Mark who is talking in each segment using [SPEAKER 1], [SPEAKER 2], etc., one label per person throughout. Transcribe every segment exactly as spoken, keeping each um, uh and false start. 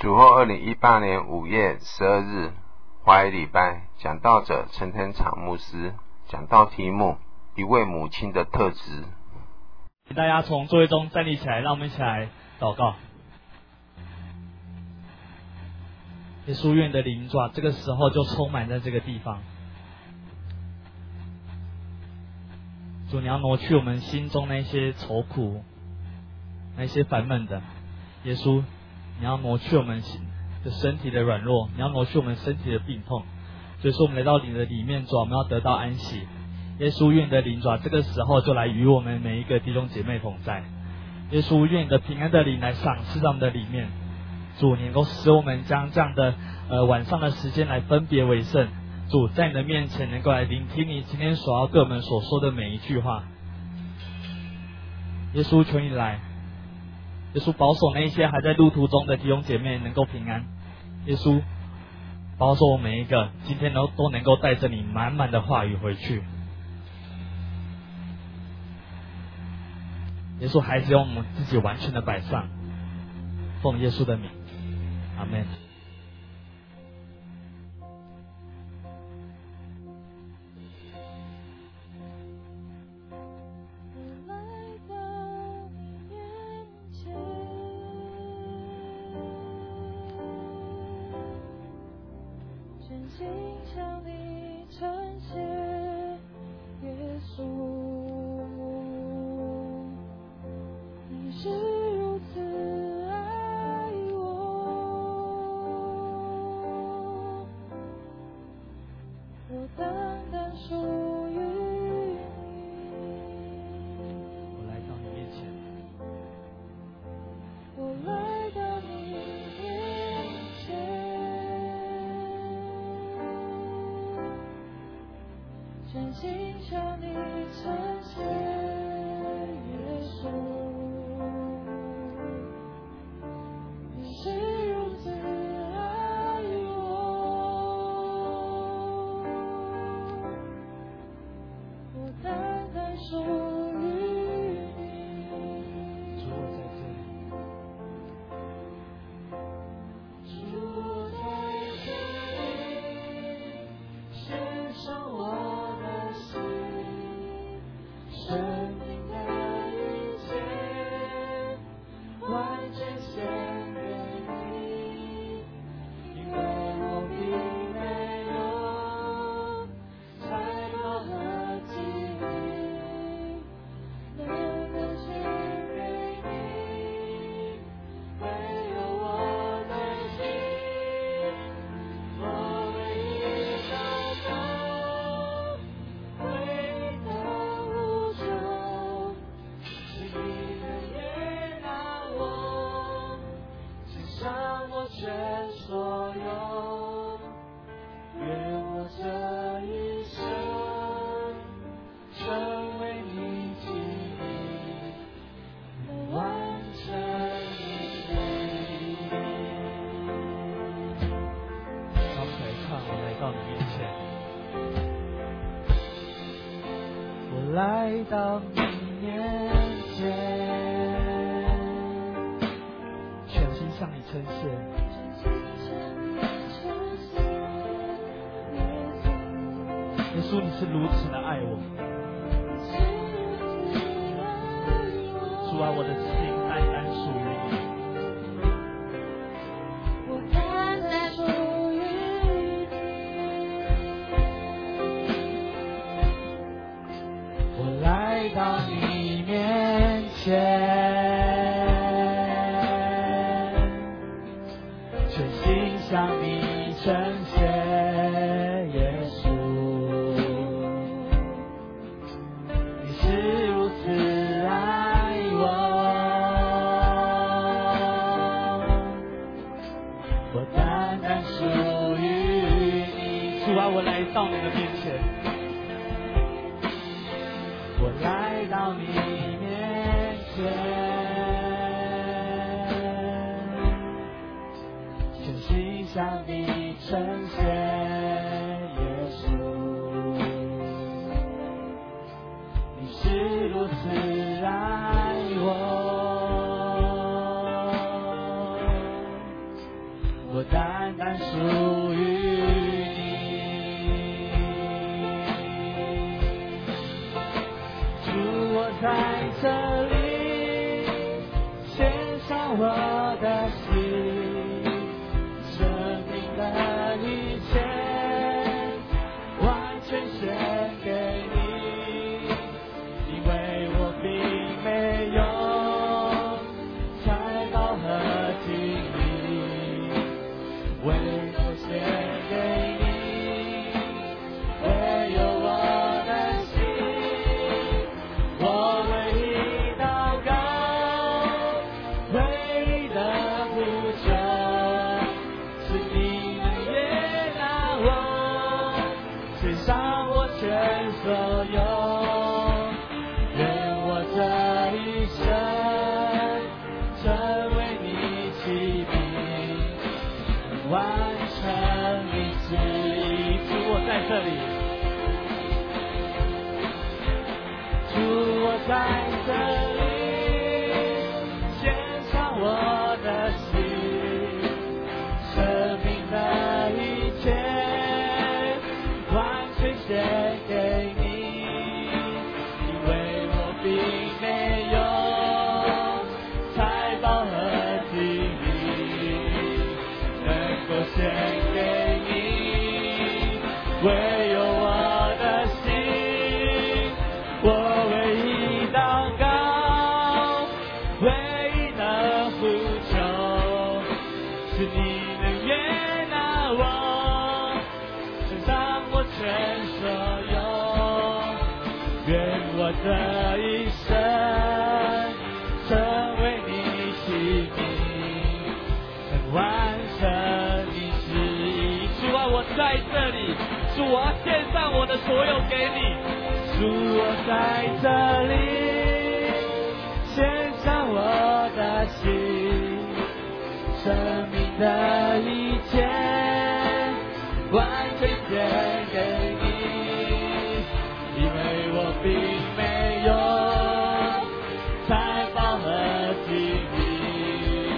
[SPEAKER 1] 主后二零一八年五月十二日华语礼拜，讲道者陈天场牧师，讲道题目一位母亲的特质。
[SPEAKER 2] 大家从座位中站立起来，让我们一起来祷告。耶稣愿的灵爪这个时候就充满在这个地方。主，你要挪去我们心中那些愁苦，那些烦闷的。耶稣，你要挪去我们的身体的软弱，你要挪去我们身体的病痛。所以说我们来到你的里面，主，我们要得到安息。耶稣愿的灵爪这个时候就来与我们每一个弟兄姐妹同在。耶稣愿你的平安的灵来赏赐在我们的里面。主，你能够使我们将这样的呃晚上的时间来分别为圣。主，在你的面前能够来聆听你今天所要对我们所说的每一句话。耶稣，求你来。耶稣，保守那些还在路途中的弟兄姐妹能够平安。耶稣，保守我们每一个今天都都能够带着你满满的话语回去。耶稣，孩子用我们自己完全的摆上，奉耶稣的名，阿们。
[SPEAKER 3] 来到你面前，全心向你称谢。耶稣，你是如此的爱我。主啊，我的心单单属于你。到你面前，全心向你称谢，耶稣，你是如此爱我，我单单属于你。主啊，我来到你的面前。我来到你面前，全心向你称谢，耶稣，你是如此爱我， 我单单属于你。主，我在这里献上我的心，生命的一切完全献给你，因为我并没有才高和经历，唯有献给你，唯有我的心，我唯一祷告，唯一的呼求，是你能悦纳我，献上我全所有，愿我这一生成为你器皿，完成你旨意。主，我在这里，主，我在这里献上我的心，生命的一切完全献给你，因为我并没有财宝和地利能够献给你，唯有我的心，我唯一祷告，唯一的呼求，是你能悦纳我，献上我全所有，愿我这一生成为你器皿，能完成你旨意。主啊，我在这里，主，我要献上我的所有给你。主，我在这里献上我的心，生命的一切完全献给你，因为我并没有财宝和地利，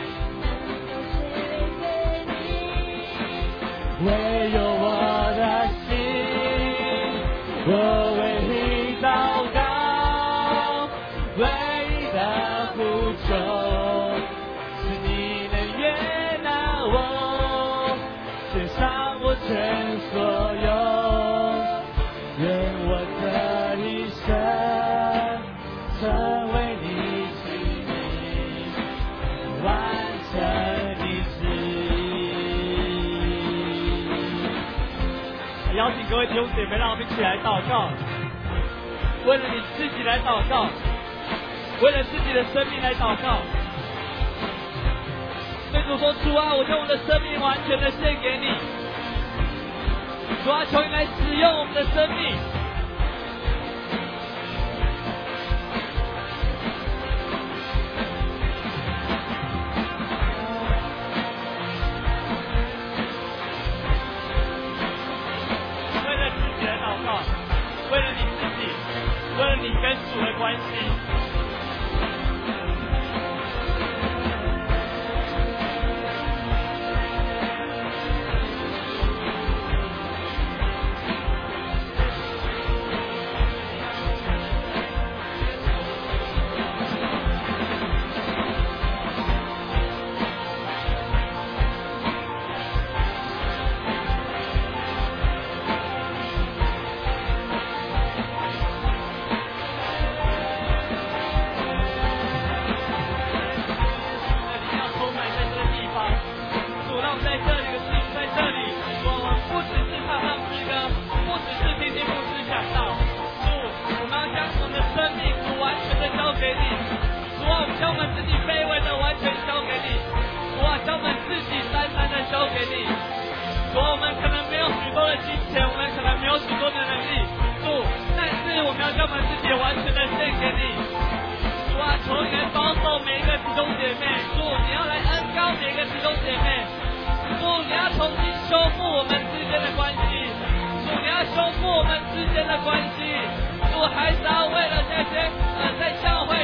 [SPEAKER 3] 唯有我的心，我唯一祷告，唯一的呼求，是你能悦纳我，献上我全所有，愿我这一生成为你器皿，完成你旨意。邀请各位弟兄姐妹，让我们一起来祷告，为了你自己来祷告，为了自己的生命来祷告。对主说，主啊，我将我的生命完全的献给你，主啊，求你来使用我们的生命。为了自己的祷告，为了你自己，为了你跟主的关系。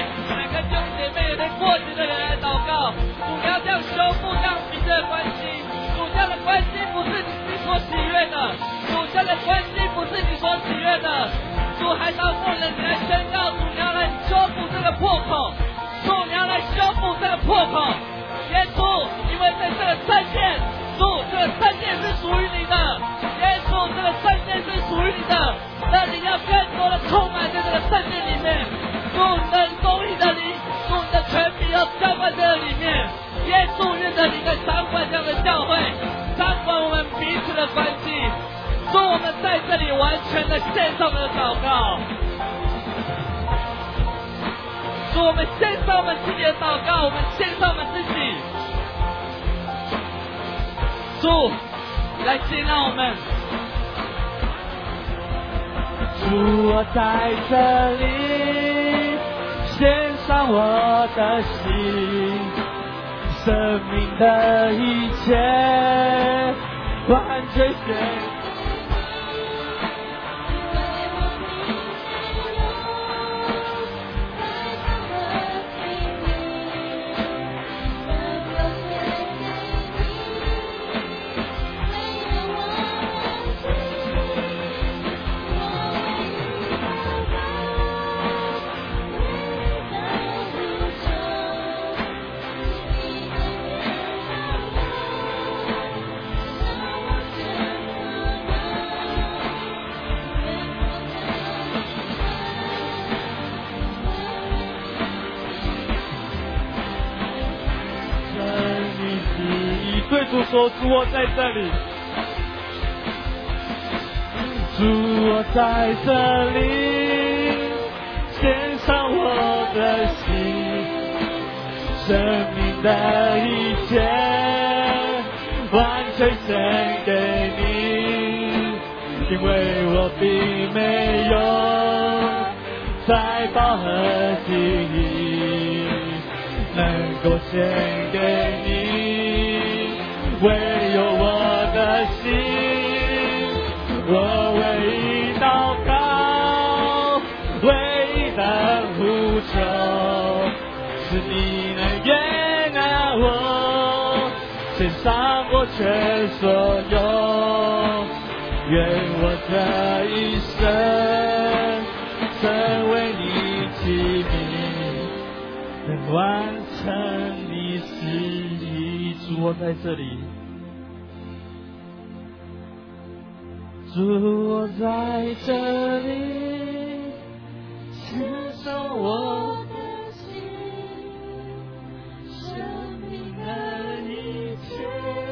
[SPEAKER 3] 过去的人来祷告，主要这样修复，这样彼此的关系。 度日的你在掌管这样的教会，掌管我们彼此的关系。主，我们在这里完全的献上我们的祷告。主，我们献上我们自己的祷告，我们献上我们自己。主，来接纳我们。
[SPEAKER 4] 主，我在这里献上我的心，生命的一切完全献。对主说，主，我在这里，主，我在这里，献上我的心，生命的一切完全献给你，因为我并没有财宝和金银能够献给你。唯有我的心，我唯一祷告，唯一的呼求，是你能悦纳我，献上我全所有，愿我这一生成为你器皿，能完成你旨意。主，我在这里。主，我在这里，献上我的心，生命的一切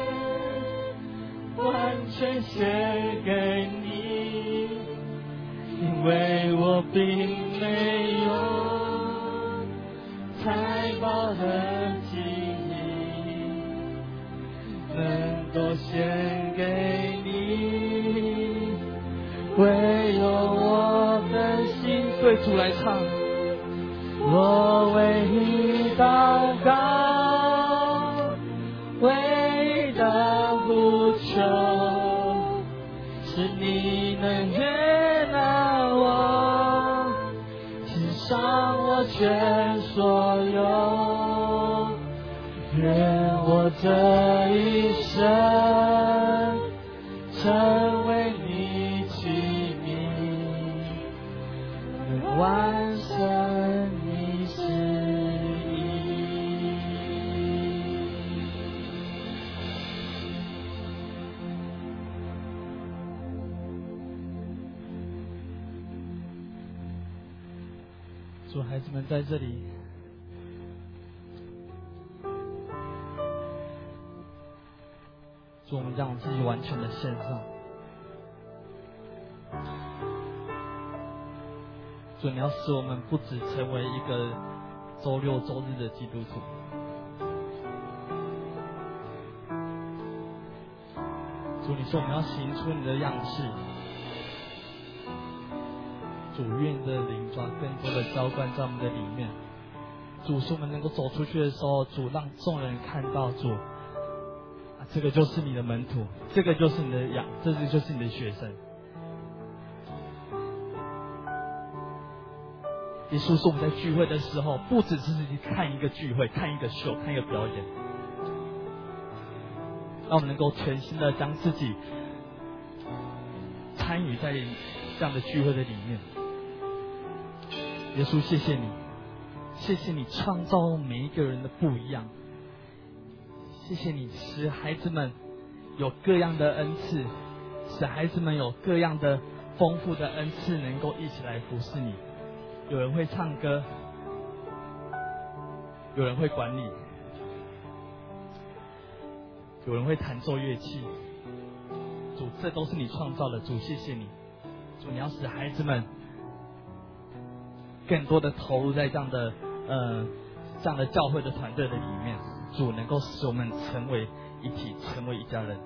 [SPEAKER 4] 完全献给你，因为我并没有财宝和金银能够献给你。唯有我的心，对主来唱，我唯一祷告，唯一的呼求，是你能悦纳我，献上我全所有，愿我这一生成为你器皿，能完成你旨意。
[SPEAKER 2] 主，孩子们在这里，主，我们让自己完全的献上。主，你要使我们不只成为一个周六周日的基督徒，主，你说我们要行出你的样式。主，愿你的灵抓更多的浇灌在我们的里面。主，使我们能够走出去的时候，主让众人看到主。啊，这个就是你的门徒，这个就是你的羊，这个就是你的学生。耶稣说，我们在聚会的时候，不只是去看一个聚会、看一个秀、看一个表演，让我们能够全心的将自己参与在这样的聚会的里面。耶稣，谢谢你，谢谢你创造每一个人的不一样，谢谢你使孩子们有各样的恩赐，使孩子们有各样的丰富的恩赐，能够一起来服侍你。有人会唱歌，有人会管理， 有人会弹奏乐器。主，这都是你创造的。主，谢谢你。主，你要使孩子们更多的投入在这样的呃这样的教会的团队的里面。主，能够使我们成为一体，成为一家人。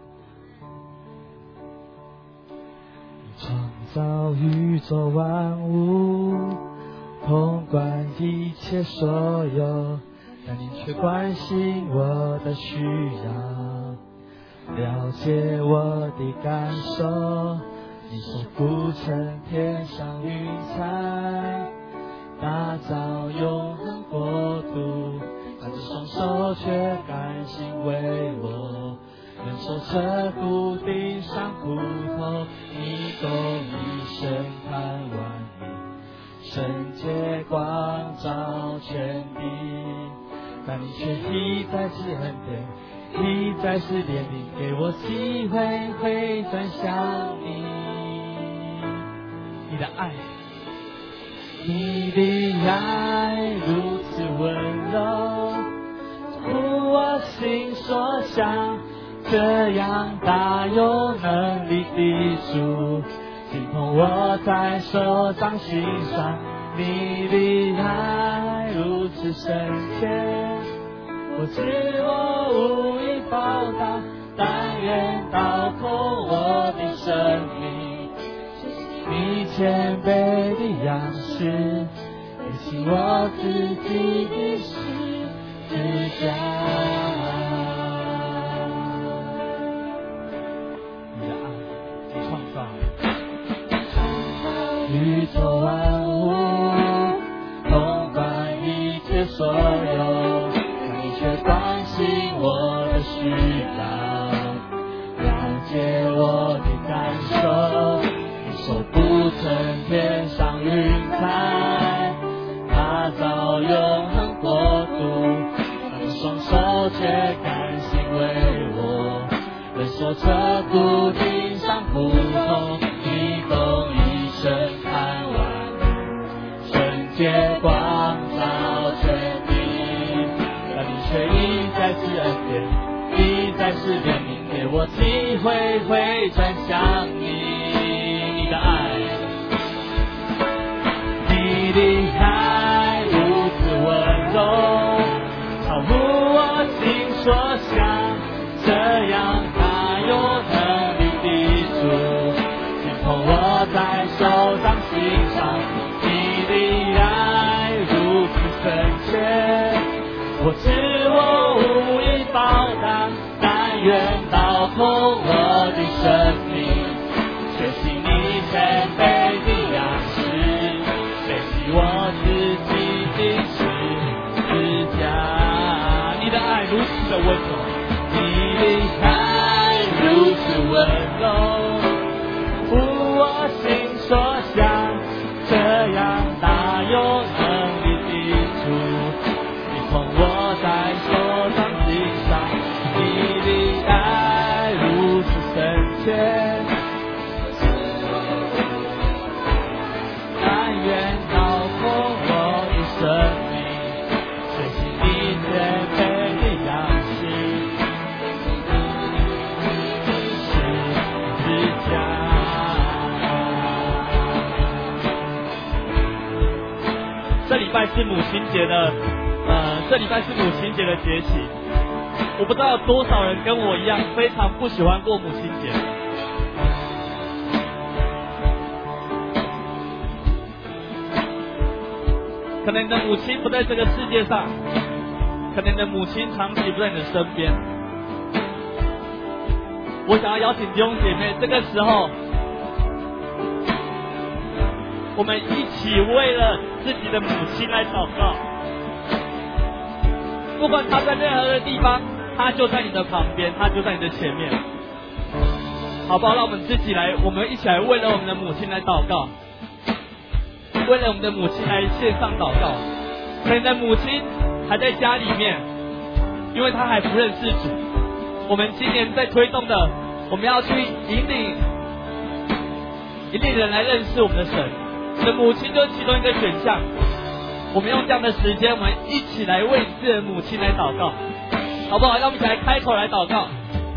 [SPEAKER 3] 创造宇宙万物，统管一切所有，但你却关心我的需要，了解我的感受。你所铺成天上云彩，打造永恒国度，但这双手却甘心为我忍受彻骨钉上骨头。你公义审判万民，圣洁光照全地，但你却一再是恩典，一再是怜悯，给我机会回转向你。
[SPEAKER 2] 你的爱，
[SPEAKER 3] 你的爱如此温柔，出我心所想，这样大有能力的主，紧捧我在手掌心上。你的爱如此深切，我知我无以报答，但愿倒空我的生命。你谦卑的样式，也请我自己的十字架。
[SPEAKER 2] 你的爱创造
[SPEAKER 3] 宇宙万物，统管一切所有，但你却关心我的需要，了解我的感受。手不成天上云彩，打造永恒国度，但双手却甘心为我忍受彻骨钉上苦痛。你公义审判万民，圣洁光照全地，但你却一再是恩典，一再是怜悯，给我机会回转向你。你的爱，你的爱如此温柔，超乎我心所想，这样大有能力的主，紧捧我在手掌心上。你的爱如此深切，我知我无以报答，但愿倒空我的生命。谦卑的样式，背起我自己的十字架。
[SPEAKER 2] 你的爱如此的温柔，
[SPEAKER 3] 你的爱如此温柔，符我心所想，这样大有能力的主，你捧我在手掌心上。你的爱如此深切，生命学习你谦卑的样式，十字架。
[SPEAKER 2] 这礼拜是母亲节的，呃，这礼拜是母亲节的节气。我不知道有多少人跟我一样非常不喜欢过母亲节。可能你的母亲不在这个世界上，可能你的母亲长期不在你的身边。我想要邀请弟兄姐妹，这个时候我们一起为了自己的母亲来祷告。不管她在任何的地方，她就在你的旁边，她就在你的前面，好不好？让我们自己来，我们一起来为了我们的母亲来祷告，为了我们的母亲来线上祷告。可能你的母亲还在家里面，因为她还不认识主。我们今年在推动的，我们要去引领引领人来认识我们的神。你的母亲就是其中一个选项。我们用这样的时间，我们一起来为自己的母亲来祷告，好不好？让我们一起来开口来祷告。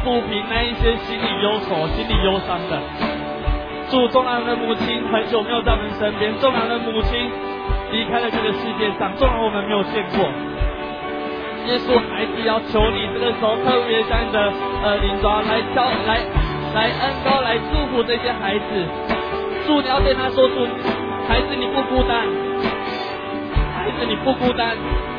[SPEAKER 2] 抚平那一些心里忧愁、心里忧伤的。主，众人的母亲很久没有在我们身边，众人的母亲离开了这个世界上，纵然我们没有见过。耶稣，孩子要求你这个时候特别将你的呃灵爪来教来来恩膏来祝福这些孩子。主，你要对他说，主，孩子你不孤单，孩子你不孤单，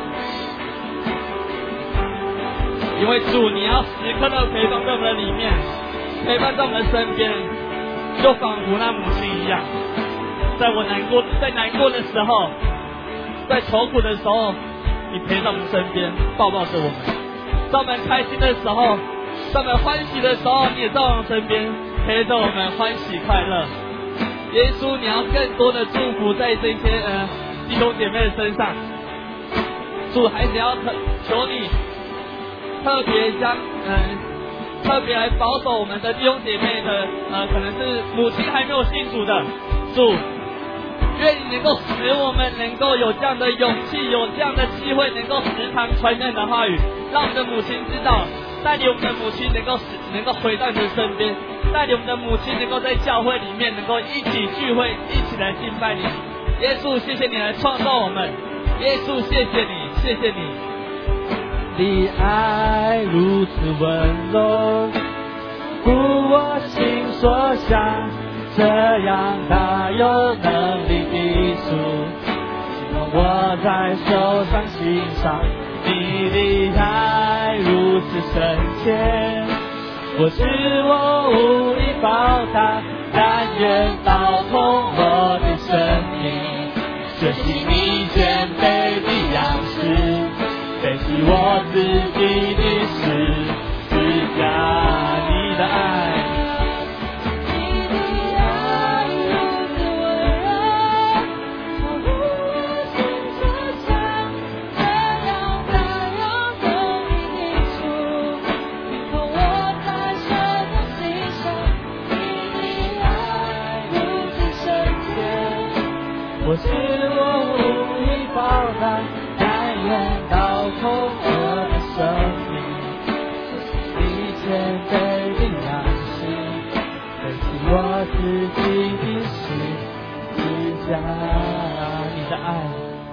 [SPEAKER 2] 因为主你要时刻的陪伴在我们的里面，陪伴在我们的身边，就仿佛那母亲一样，在我难过在难过的时候，在愁苦的时候，你陪在我们身边，抱抱着我们；在我们开心的时候，在我们欢喜的时候，你也在我们身边陪着我们欢喜快乐。耶稣，你要更多的祝福在这些呃弟兄姐妹的身上。主，孩子要特求你特别将嗯、呃、特别来保守我们的弟兄姐妹的呃可能是母亲还没有信主的。主，愿你能够使我们能够有这样的勇气，有这样的机会，能够时常传讲的话语，让我们的母亲知道，带领我们的母亲能够能够回到你的身边，带领我们的母亲能够在教会里面能够一起聚会，一起来敬拜你。耶稣，谢谢你来创造我们。耶稣，谢谢你，谢谢你。
[SPEAKER 3] 你爱如此温柔，故我心所想，这样大有能力的主，希望我在手上欣赏。你的爱如此深切，我知我无以报答，但愿倒空我的生命，学习你谦卑的样式，背起我自己的十字架。你的爱，你的爱如此温柔，超乎我心所想，这样大有能力的主，凭空我在手中欣赏。你的爱如此深切，我知我无以报答，但愿倒空我的生命，你谦卑的样式，背起我自己的十字架。你的爱，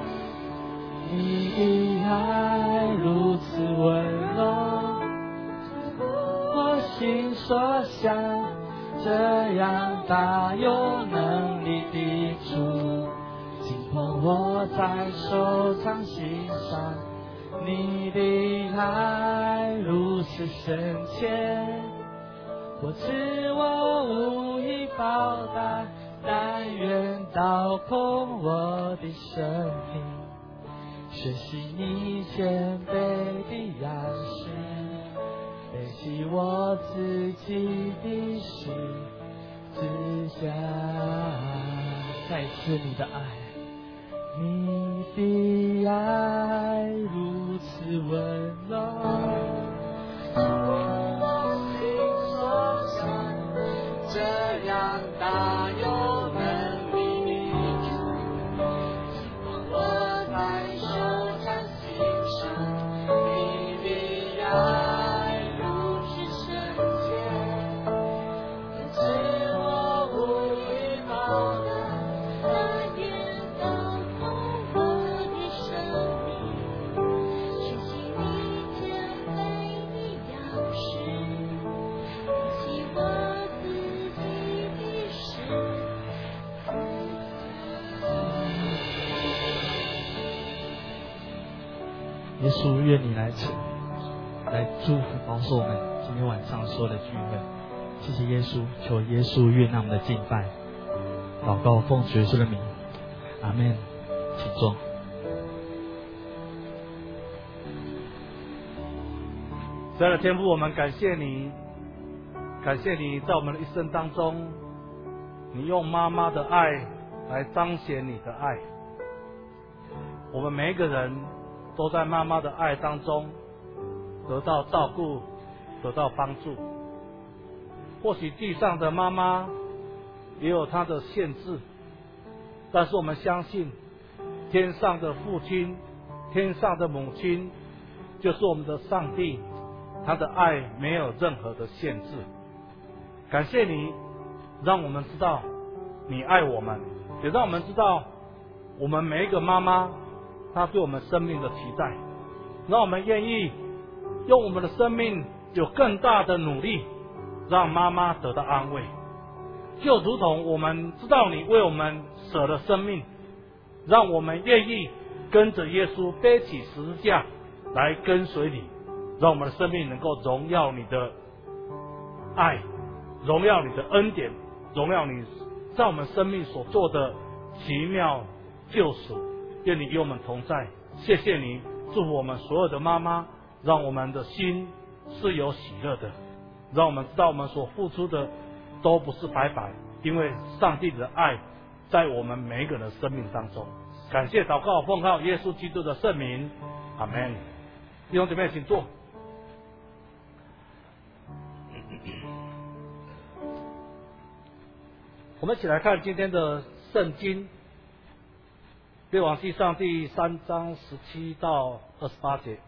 [SPEAKER 3] 你的爱如此温柔，我心所想，这样大有能力的主，紧捧我在手掌心上。你的爱如此深切，我知我无以报答，但愿倒空我的生命，学习你谦卑的样式，背起我自己的十字架。再一次你的爱，你的爱如此温柔，我心所想，这样大有能力的主，我在手掌心上。你的爱如此深切，我知我无以报答，但愿倒空我的生命，学习你谦卑的样式，背起我自己的十字
[SPEAKER 2] 耶稣，愿你来来祝福保守我们今天晚上所有的聚会。谢谢耶稣，求耶稣悦纳我们的敬拜。祷告奉主耶稣的名，阿们。请坐。
[SPEAKER 5] 亲爱的天父，我们感谢你，感谢你在我们的一生当中，你用妈妈的爱来彰显你的爱。我们每一个人都在妈妈的爱当中得到照顾，得到帮助。或许地上的妈妈也有她的限制，但是我们相信天上的父亲，天上的母亲就是我们的上帝， 他的爱没有任何的限制。感谢你，让我们知道你爱我们，也让我们知道我们每一个妈妈她对我们生命的期待，让我们愿意用我们的生命有更大的努力，让妈妈得到安慰。就如同我们知道你为我们舍了生命，让我们愿意跟着耶稣背起十字架来跟随你，让我们的生命能够荣耀你的爱，荣耀你的恩典，荣耀你在我们生命所做的奇妙救赎。愿你与我们同在，谢谢你，祝福我们所有的妈妈，让我们的心是有喜乐的，让我们知道我们所付出的都不是白白，因为上帝的爱在我们每一个人的生命当中。感谢祷告，奉靠耶稣基督的圣名，阿们。弟兄姐妹，请坐。我们一起来看今天的圣经，列王纪上第三章十七到二十八节。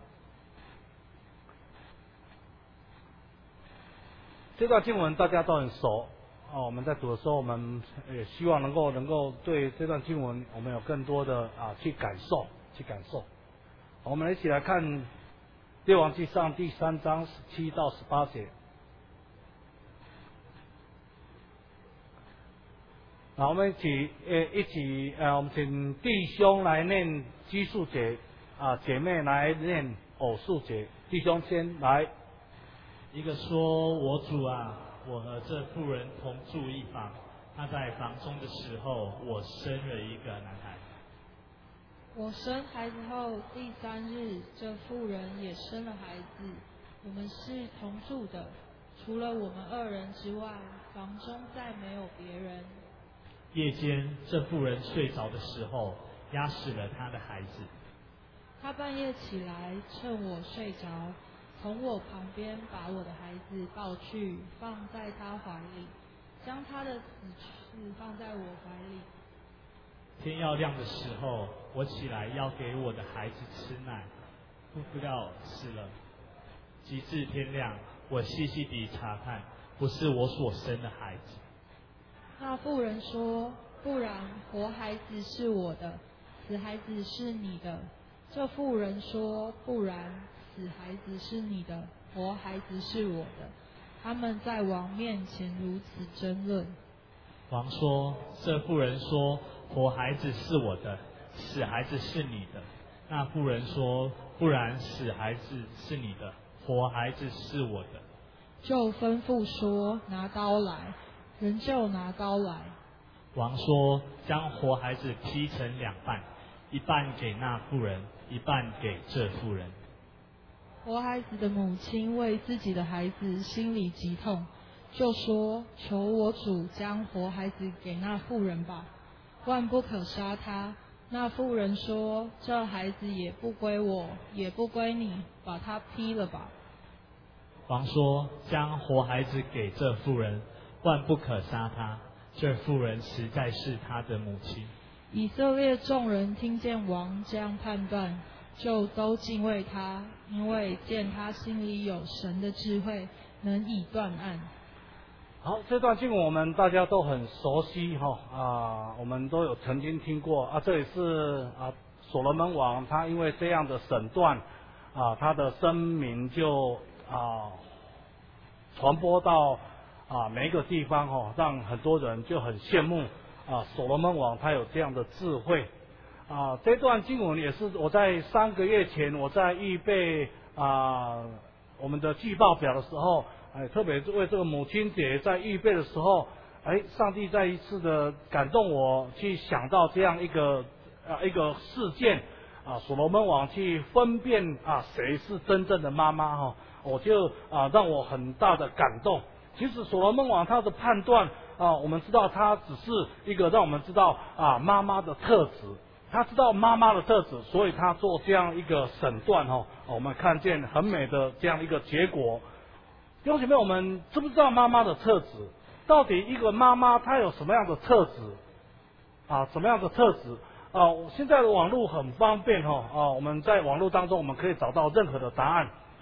[SPEAKER 5] 这段经文大家都很熟哦，我们在读的时候，我们也希望能够能够对这段经文，我们有更多的啊去感受，去感受。我们一起来看列王纪上第三章十七到十八节。好，我们一起呃一起呃，我们请弟兄来念奇数节啊，姐妹来念偶数节。弟兄先来。
[SPEAKER 2] 一个说：“我主啊，我和这妇人同住一房，她在房中的时候，我生了一个男孩。
[SPEAKER 6] 我生孩子后第三日，这妇人也生了孩子。我们是同住的，除了我们二人之外，房中再没有别人。
[SPEAKER 2] 夜间，这妇人睡着的时候，压死了她的孩子。
[SPEAKER 6] 她半夜起来，趁我睡着，从我旁边把我的孩子抱去，放在她怀里，将她的死尸放在我怀里。
[SPEAKER 2] 天要亮的时候，我起来要给我的孩子吃奶，不料死了。及至天亮，我细细地查看，不是我所生的孩子。
[SPEAKER 6] 那妇人说：不然，活孩子是我的，死孩子是你的。这妇人说：不然，死孩子是你的，活孩子是我的。他们在王面前如此争论。
[SPEAKER 2] 王说：这妇人说，活孩子是我的，死孩子是你的。那妇人说：不然，死孩子是你的，活孩子是我的。
[SPEAKER 6] 就吩咐说：拿刀来。人就拿刀来。
[SPEAKER 2] 王说：将活孩子劈成两半，一半给那妇人，一半给这妇人。
[SPEAKER 6] 活孩子的母亲为自己的孩子心里极痛，就说：求我主将活孩子给那妇人吧，万不可杀他。那妇人说：这孩子也不归我，也不归你，把他劈了吧。
[SPEAKER 2] 王说：将活孩子给这妇人，万不可杀他。这妇人实在是他的母亲。
[SPEAKER 6] 以色列众人听见王这样判断，就都敬畏他，因为见他心里有神的智慧，能以断案。
[SPEAKER 5] 好，这段经文我们大家都很熟悉哈啊，我们都有曾经听过啊。这也是啊，所罗门王他因为这样的审断啊，他的声名就啊传播到啊每一个地方哈，让很多人就很羡慕啊所罗门王他有这样的智慧啊。这段经文也是我在三个月前我在预备啊我们的季报表的时候。哎，特别为这个母亲节在预备的时候，哎，上帝再一次的感动我，去想到这样一个啊一个事件啊，所罗门王去分辨啊谁是真正的妈妈哈，我就啊让我很大的感动。其实所罗门王他的判断啊，我们知道他只是一个让我们知道啊妈妈的特质，他知道妈妈的特质，所以他做这样一个审断哈，我们看见很美的这样一个结果。弟兄姐妹，我们知不知道妈妈的特质？到底一个妈妈她有什么样的特质啊？什么样的特质啊？现在的网络很方便哈啊，我们在网络当中我们可以找到任何的答案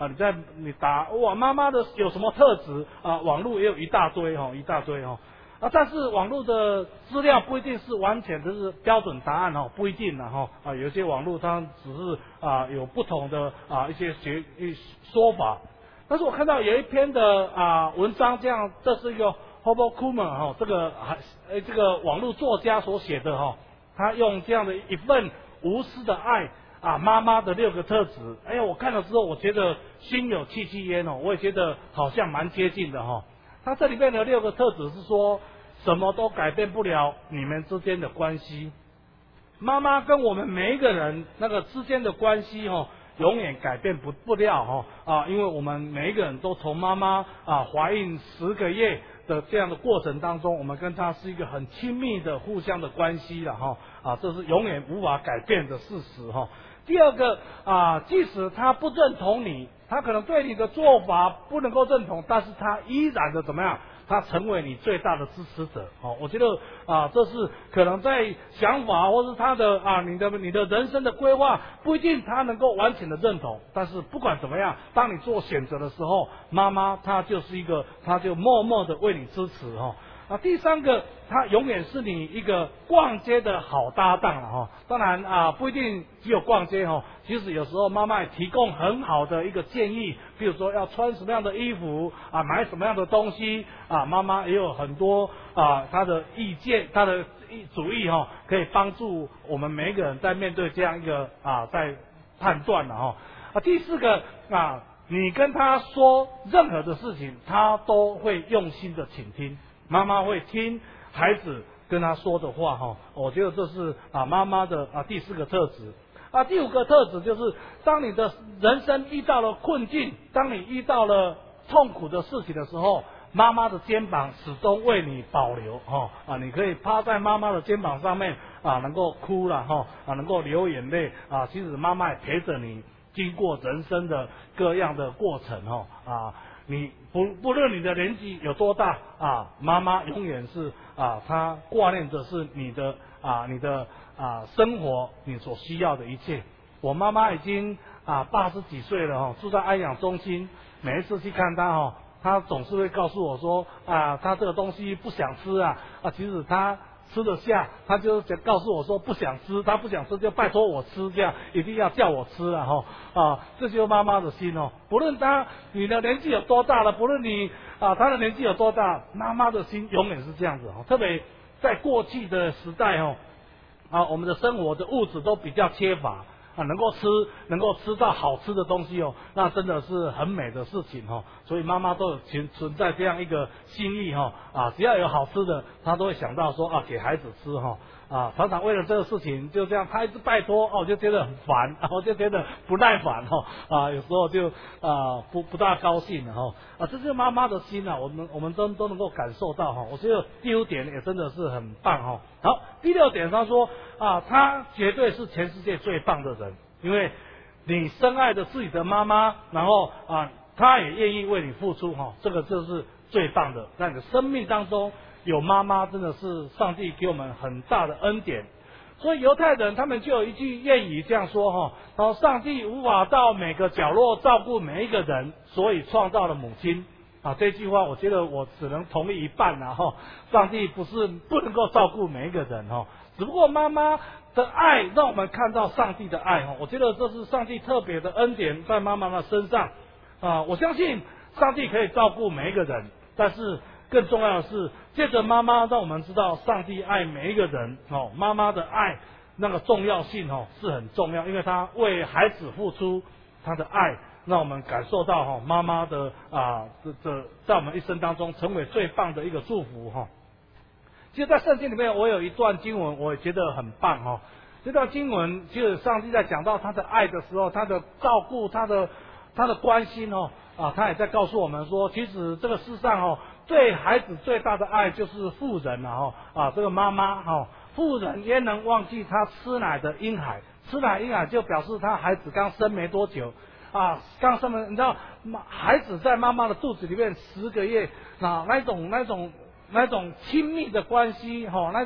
[SPEAKER 5] 啊，你在你打哇妈妈的有什么特质啊，网络也有一大堆哈，一大堆哈。啊，但是网络的资料不一定是完全都是标准答案哦，不一定的哈啊，有些网络它只是啊有不同的啊一些学一说法。但是我看到有一篇的啊文章，这样这是一个 Hobo Kuma 哈，这个还呃这个网络作家所写的哈，他用这样的一份无私的爱啊，妈妈的六个特质，哎呀，我看了之后，我觉得心有戚戚焉哦，我也觉得好像蛮接近的哈。他这里面的六个特质是说，什么都改变不了你们之间的关系。妈妈跟我们每一个人那个之间的关系哦，永远改变不不了哈啊，因为我们每一个人都从妈妈啊怀孕十个月的这样的过程当中，我们跟她是一个很亲密的互相的关系了哈啊，这是永远无法改变的事实哈。第二个啊，即使他不认同你，他可能对你的做法不能够认同，但是他依然的怎么样？他成为你最大的支持者哦。我觉得啊，这是可能在想法或是他的啊，你的你的人生的规划不一定他能够完全的认同，但是不管怎么样，当你做选择的时候，妈妈她就是一个，她就默默的为你支持哦。啊，第三个，他永远是你一个逛街的好搭档了哈。当然啊，不一定只有逛街哈，其实有时候妈妈也提供很好的一个建议，比如说要穿什么样的衣服啊，买什么样的东西啊，妈妈也有很多啊她的意见，她的主意哈，可以帮助我们每一个人在面对这样一个啊在判断了哈。啊，第四个啊，你跟他说任何的事情，他都会用心的倾听。妈妈会听孩子跟他说的话哈，我觉得这是啊妈妈的啊第四个特质啊。第五个特质就是，当你的人生遇到了困境，当你遇到了痛苦的事情的时候，妈妈的肩膀始终为你保留哈啊，你可以趴在妈妈的肩膀上面啊，能够哭了哈啊，能够流眼泪啊，其实妈妈也陪着你经过人生的各样的过程哈啊。你不不论你的年纪有多大啊，妈妈永远是啊，她挂念着是你的啊，你的啊生活，你所需要的一切。我妈妈已经啊八十几岁了哈，住在安养中心，每一次去看她哈，她总是会告诉我说啊，她这个东西不想吃啊啊，其实她吃得下，他就告诉我说不想吃，他不想吃就拜托我吃，这样一定要叫我吃了哈啊，这就是妈妈的心哦。不论他你的年纪有多大了，不论你啊他的年纪有多大，妈妈的心永远是这样子哦。特别在过去的时代哦啊，我们的生活的物质都比较缺乏。啊，能够吃，能够吃到好吃的东西哦，那真的是很美的事情哦。所以妈妈都有存存在这样一个心意哈啊，只要有好吃的，她都会想到说啊，给孩子吃哈啊。常常为了这个事情就这样，她一直拜托哦，我就觉得很烦，我就觉得不耐烦哈啊，有时候就啊不不大高兴哈啊，这是妈妈的心啊，我们我们都都能够感受到哈。我觉得第五点也真的是很棒哈。好，第六点他说啊，他绝对是全世界最棒的人，因为你深爱着自己的妈妈，然后啊，他也愿意为你付出哈，这个就是最棒的。在你的生命当中有妈妈，真的是上帝给我们很大的恩典。所以犹太人他们就有一句谚语这样说哈，然后上帝无法到每个角落照顾每一个人，所以创造了母亲。啊，这句话我觉得我只能同意一半啦哈。上帝不是不能够照顾每一个人哈，只不过妈妈的爱让我们看到上帝的爱哈。我觉得这是上帝特别的恩典在妈妈的身上啊。我相信上帝可以照顾每一个人，但是更重要的是，借着妈妈让我们知道上帝爱每一个人哦。妈妈的爱那个重要性哦是很重要，因为她为孩子付出她的爱。让我们感受到哈妈妈的啊这这在我们一生当中成为最棒的一个祝福哈。其实，在圣经里面，我有一段经文，我也觉得很棒哈。这段经文，其实上帝在讲到他的爱的时候，他的照顾，他的他的关心哦啊，他也在告诉我们说，其实这个世上哦，对孩子最大的爱就是妇人了哈啊，这个妈妈哈，妇人焉能忘记她吃奶的婴孩？吃奶婴孩就表示他孩子刚生没多久。啊，刚生的，你知道，孩子在妈妈的肚子里面十个月，那那种那种那种亲密的关系，哈、哦，那种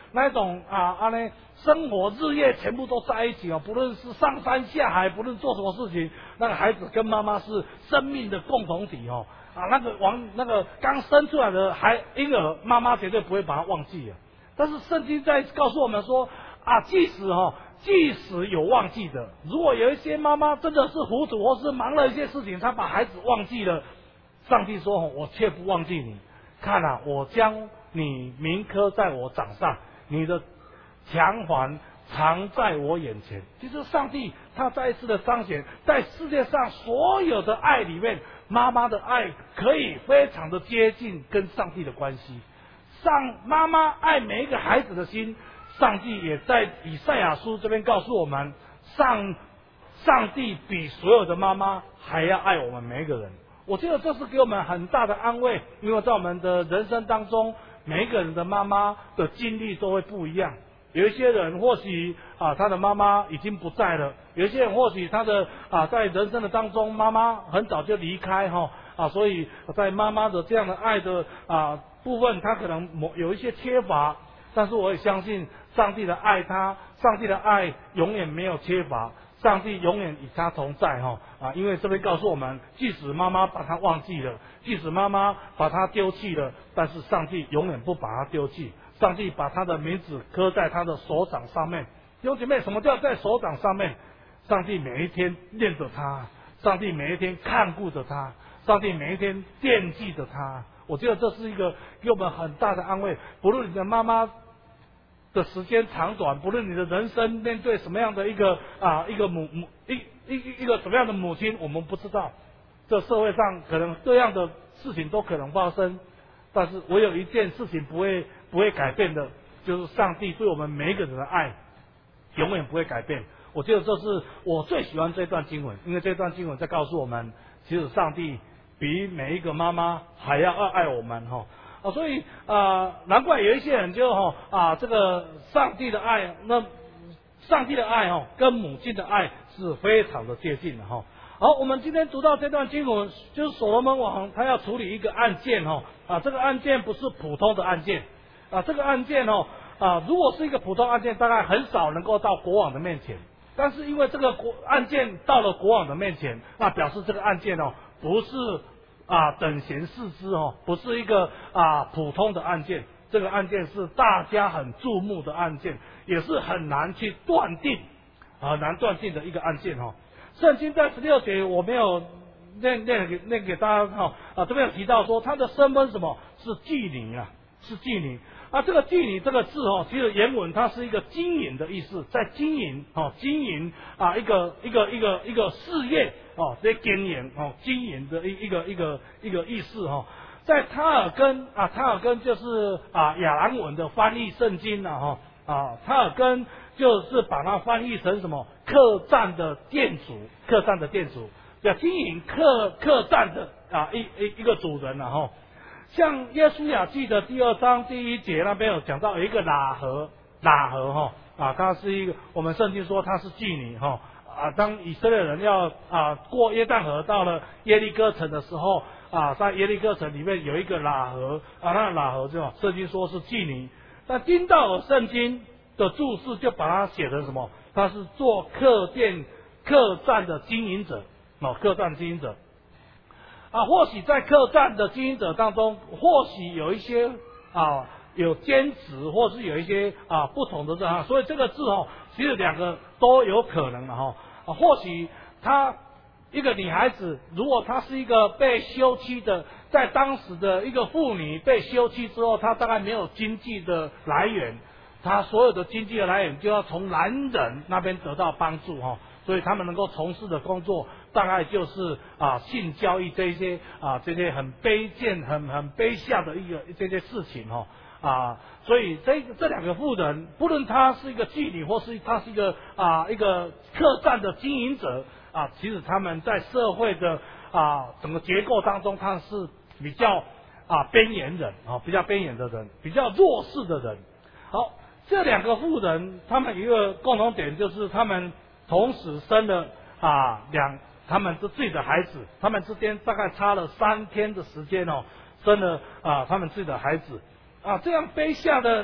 [SPEAKER 5] 那一种啊啊呢生活日夜全部都在一起哦，不论是上山下海，不论做什么事情，那个孩子跟妈妈是生命的共同体哦。啊，那个王那个刚生出来的孩婴儿，妈妈绝对不会把他忘记啊。但是圣经在告诉我们说啊，即使哈、哦，即使有忘记的，如果有一些妈妈真的是糊涂或是忙了一些事情，她把孩子忘记了，上帝说我却不忘记你，看啊，我将你铭刻在我掌上，你的强环藏在我眼前。其实上帝他再一次的彰显，在世界上所有的爱里面，妈妈的爱可以非常的接近跟上帝的关系。上妈妈爱每一个孩子的心，上帝也在以赛亚书这边告诉我们，上上帝比所有的妈妈还要爱我们每一个人。我觉得这是给我们很大的安慰，因为在我们的人生当中，每一个人的妈妈的经历都会不一样。有一些人或许啊，他的妈妈已经不在了；有一些人或许他的啊，在人生的当中，妈妈很早就离开哈啊，所以在妈妈的这样的爱的啊部分，他可能某有一些缺乏。但是我也相信上帝的爱他，上帝的爱永远没有缺乏，上帝永远与他同在哈啊！因为这边告诉我们，即使妈妈把他忘记了，即使妈妈把他丢弃了，但是上帝永远不把他丢弃。上帝把他的名字刻在他的手掌上面。弟兄姐妹，什么叫在手掌上面？上帝每一天念着他，上帝每一天看顾着他，上帝每一天惦记着他。我觉得这是一个给我们很大的安慰。不论你的妈妈的时间长短，不论你的人生面对什么样的一个啊一个母母一一一个什么样的母亲，我们不知道。这社会上可能各样的事情都可能发生，但是唯有一件事情不会不会改变的，就是上帝对我们每一个人的爱永远不会改变。我觉得这是我最喜欢这段经文，因为这段经文在告诉我们，其实上帝比每一个妈妈还要爱爱我们哈啊，所以啊，难怪有一些人就哈啊，这个上帝的爱，那上帝的爱哈跟母亲的爱是非常的接近的哈。好，我们今天读到这段经文，就是所罗门王他要处理一个案件哈啊，这个案件不是普通的案件啊，这个案件哦啊，如果是一个普通案件，大概很少能够到国王的面前。但是因为这个国案件到了国王的面前，那表示这个案件哦不是啊等闲视之哦，不是一个啊普通的案件，这个案件是大家很注目的案件，也是很难去断定啊难断定的一个案件哦。圣经在十六节我没有念念给念给大家哈啊这边有提到说他的身份是什么？是妓女啊，是妓女。啊，这个妓女这个字哦，其实原文它是一个经营的意思，在经营哦，经营啊一个一个一个一个事业哦，在经营哦，经营的一一个一个一个意思哈。在塔尔根啊，塔尔根就是啊亚兰文的翻译圣经了哈啊，塔尔根就是把它翻译成什么客栈的店主，客栈的店主要经营客客栈的啊一一一个主人了哈。像耶稣雅记的第二章第一节那边有讲到有一个喇合，喇合哈啊，她是一个我们圣经说她是妓女哈啊，当以色列人要啊过约旦河到了耶利哥城的时候啊，在耶利哥城里面有一个喇合啊，那喇合就圣经说是妓女，那丁道尔圣经的注释就把它写成什么？他是做客店客栈的经营者哦，客栈经营者。啊，或许在客栈的经营者当中，或许有一些啊有兼职，或是有一些啊不同的这样，所以这个字哦，其实两个都有可能的哈。啊，或许她一个女孩子，如果她是一个被休妻的，在当时的一个妇女被休妻之后，她大概没有经济的来源，她所有的经济的来源就要从男人那边得到帮助哈。所以他们能够从事的工作，大概就是啊性交易这一些啊这些很卑贱、很很卑下的一个这些事情哈啊，所以这这两个妇人，不论她是一个妓女，或是她是一个啊一个客栈的经营者啊，其实他们在社会的啊整个结构当中，他是比较啊边缘人啊，比较边缘的人，比较弱势的人。好，这两个妇人，他们有一个共同点，就是他们同时生了啊两他们自己的孩子，他们之间大概差了三天的时间哦，生了啊他们自己的孩子啊，这样卑下的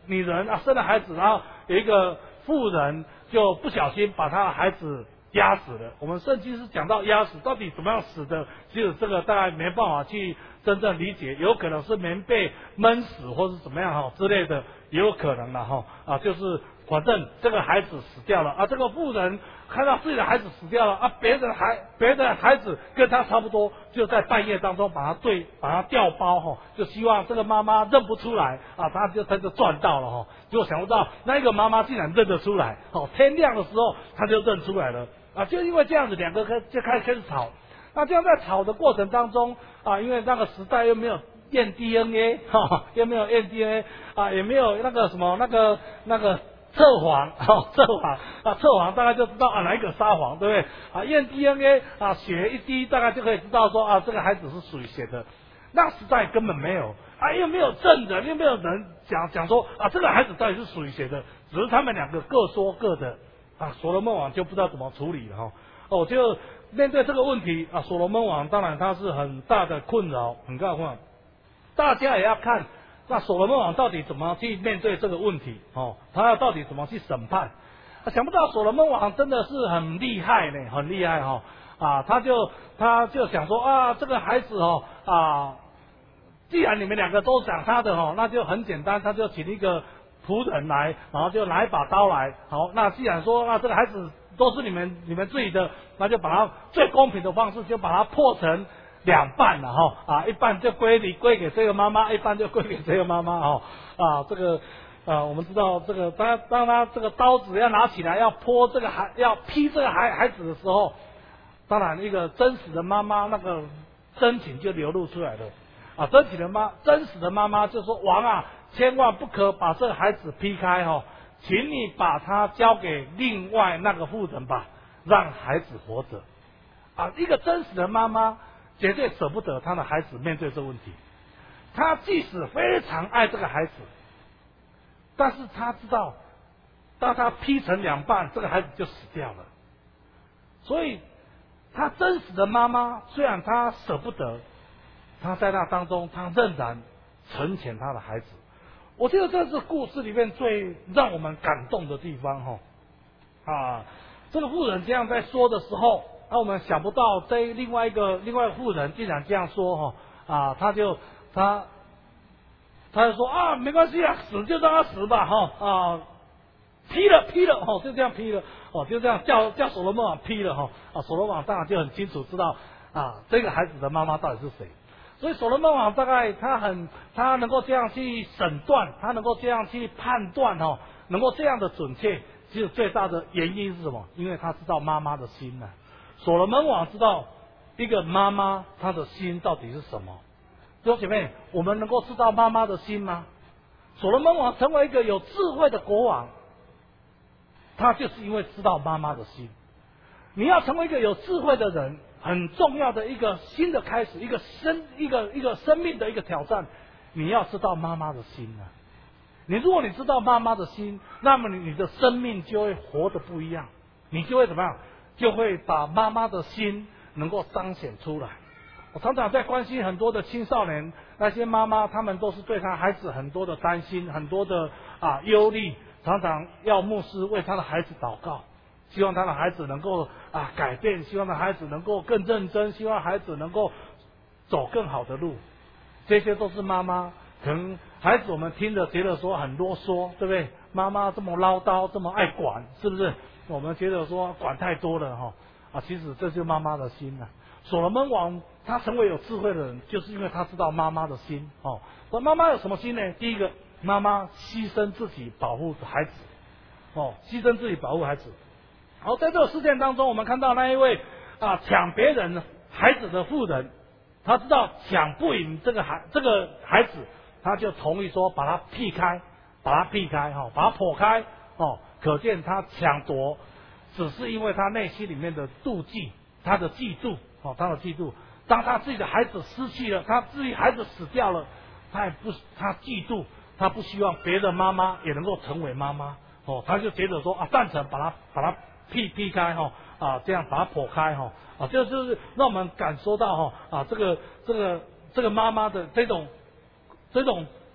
[SPEAKER 5] 女人啊生了孩子，然后有一个妇人就不小心把她的孩子压死了。我们圣经是讲到压死，到底怎么样死的，其实这个大概没办法去真正理解，有可能是棉被闷死，或是怎么样哈之类的，也有可能了哈啊，就是反正这个孩子死掉了啊，这个妇人看到自己的孩子死掉了啊，别的孩别的孩子跟他差不多，就在半夜当中把他对把他调包哈，就希望这个妈妈认不出来啊，他就他就赚到了哈，结果想不到那个妈妈竟然认得出来，哦，天亮的时候他就认出来了啊，就因为这样子，两个就开始开始吵。那这样在吵的过程当中啊，因为那个时代又没有验 D N A 哈，又没有验 D N A 啊，也没有那个什么那个那个测谎哈，测谎啊，测谎大概就知道啊哪一个撒谎，对不对？啊，验 D N A 啊，血一滴大概就可以知道说啊这个孩子是属于谁的。那时代根本没有啊，又没有证人，又没有人讲讲说啊这个孩子到底是属于谁的，只是他们两个各说各的啊，所罗门王就不知道怎么处理了哈。哦，就面对这个问题啊，所罗门王当然他是很大的困扰，很大的困扰。大家也要看那所罗门王到底怎么去面对这个问题哦，他要到底怎么去审判？啊、想不到所罗门王真的是很厉害呢，很厉害哈、哦、啊！他就他就想说啊，这个孩子哦啊，既然你们两个都讲他的哦，那就很简单，他就请一个仆人来，然后就拿一把刀来。好，那既然说啊这个孩子都是你们你们自己的，那就把它最公平的方式就把它破成两半了哈啊，一半就归你归给这个妈妈，一半就归给这个妈妈哦啊，这个啊我们知道这个当当他这个刀子要拿起来要剖这个孩要劈这个孩孩子的时候，当然一个真实的妈妈那个真情就流露出来了啊，真实的妈真实的妈妈就说王啊，千万不可把这个孩子劈开哦，请你把他交给另外那个妇人吧，让孩子活着啊，一个真实的妈妈绝对舍不得他的孩子面对这个问题，他即使非常爱这个孩子，但是他知道当他劈成两半，这个孩子就死掉了，所以他真实的妈妈虽然他舍不得，他在那当中他仍然成全他的孩子。我觉得这是故事里面最让我们感动的地方哈啊，这个妇人这样在说的时候，那我们想不到这另外一个另外一个妇人竟然这样说哈啊，他就他他就说啊没关系啊，死就让他死吧哈啊，劈了劈了哦，就这样劈了哦，就这样叫叫所罗门王劈了哈啊，所罗门王当然就很清楚知道啊这个孩子的妈妈到底是谁。所以所罗门王大概他很他能够这样去审断，他能够这样去判断哦，能够这样的准确，其实最大的原因是什么？因为他知道妈妈的心呢、啊。所罗门王知道一个妈妈她的心到底是什么。弟兄姐妹，我们能够知道妈妈的心吗？所罗门王成为一个有智慧的国王，他就是因为知道妈妈的心。你要成为一个有智慧的人，很重要的一个新的开始，一个生一个一个生命的一个挑战，你要知道妈妈的心啊！你如果你知道妈妈的心，那么你你的生命就会活得不一样，你就会怎么样？就会把妈妈的心能够彰显出来。我常常在关心很多的青少年，那些妈妈他们都是对他孩子很多的担心，很多的啊忧虑，常常要牧师为他的孩子祷告。希望他的孩子能够啊改变，希望他的孩子能够更认真，希望孩子能够走更好的路。这些都是妈妈可能孩子我们听着觉得说很啰嗦，对不对？妈妈这么唠叨，这么爱管，是不是？我们觉得说管太多了哈啊，其实这就是妈妈的心啊。所罗门王他成为有智慧的人，就是因为他知道妈妈的心哦。那妈妈有什么心呢？第一个，妈妈牺牲自己保护孩子哦，牺牲自己保护孩子。好，在这个事件当中，我们看到那一位啊抢别人孩子的妇人，他知道抢不赢这个孩这个孩子，他就同意说把他劈开，把他劈开哈、哦，把他剖开哦。可见他抢夺只是因为他内心里面的妒忌，他的嫉妒哦，他的嫉妒。当他自己的孩子失去了，他自己孩子死掉了，他也不他嫉妒，他不希望别的妈妈也能够成为妈妈哦，他就觉得说啊，赞成把他把他。劈劈开哈啊，这样把它剖开哈啊，这就是让我们感受到哈啊，这个这个这个妈妈的这种这种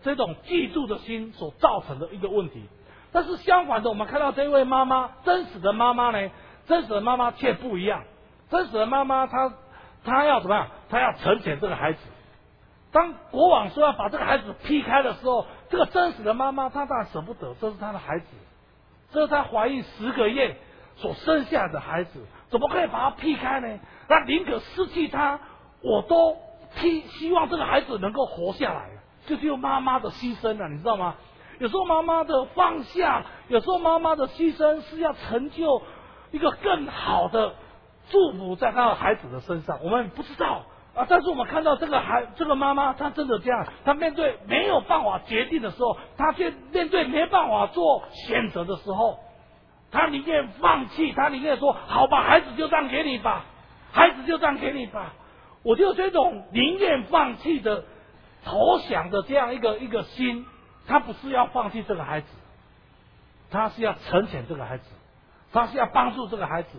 [SPEAKER 5] 这种嫉妒的心所造成的一个问题。但是相反的，我们看到这位妈妈，真实的妈妈呢，真实的妈妈却不一样。真实的妈妈，她她要怎么样？她要成全这个孩子。当国王说要把这个孩子劈开的时候，这个真实的妈妈，她当然舍不得，这是她的孩子，这是她怀孕十个月所生下的孩子，怎么可以把他劈开呢？那宁可失去他，我都希希望这个孩子能够活下来，这就是妈妈的牺牲了，你知道吗？有时候妈妈的放下，有时候妈妈的牺牲是要成就一个更好的祝福在他的孩子的身上。我们不知道啊，但是我们看到这个孩这个妈妈，她真的这样，她面对没有办法决定的时候，她却面对没办法做选择的时候，她宁愿放弃，她宁愿说好吧，孩子就这样给你吧，孩子就这样给你吧。我就这种宁愿放弃的投降的这样一个一个心，他不是要放弃这个孩子，他是要成全这个孩子，他是要帮助这个孩子。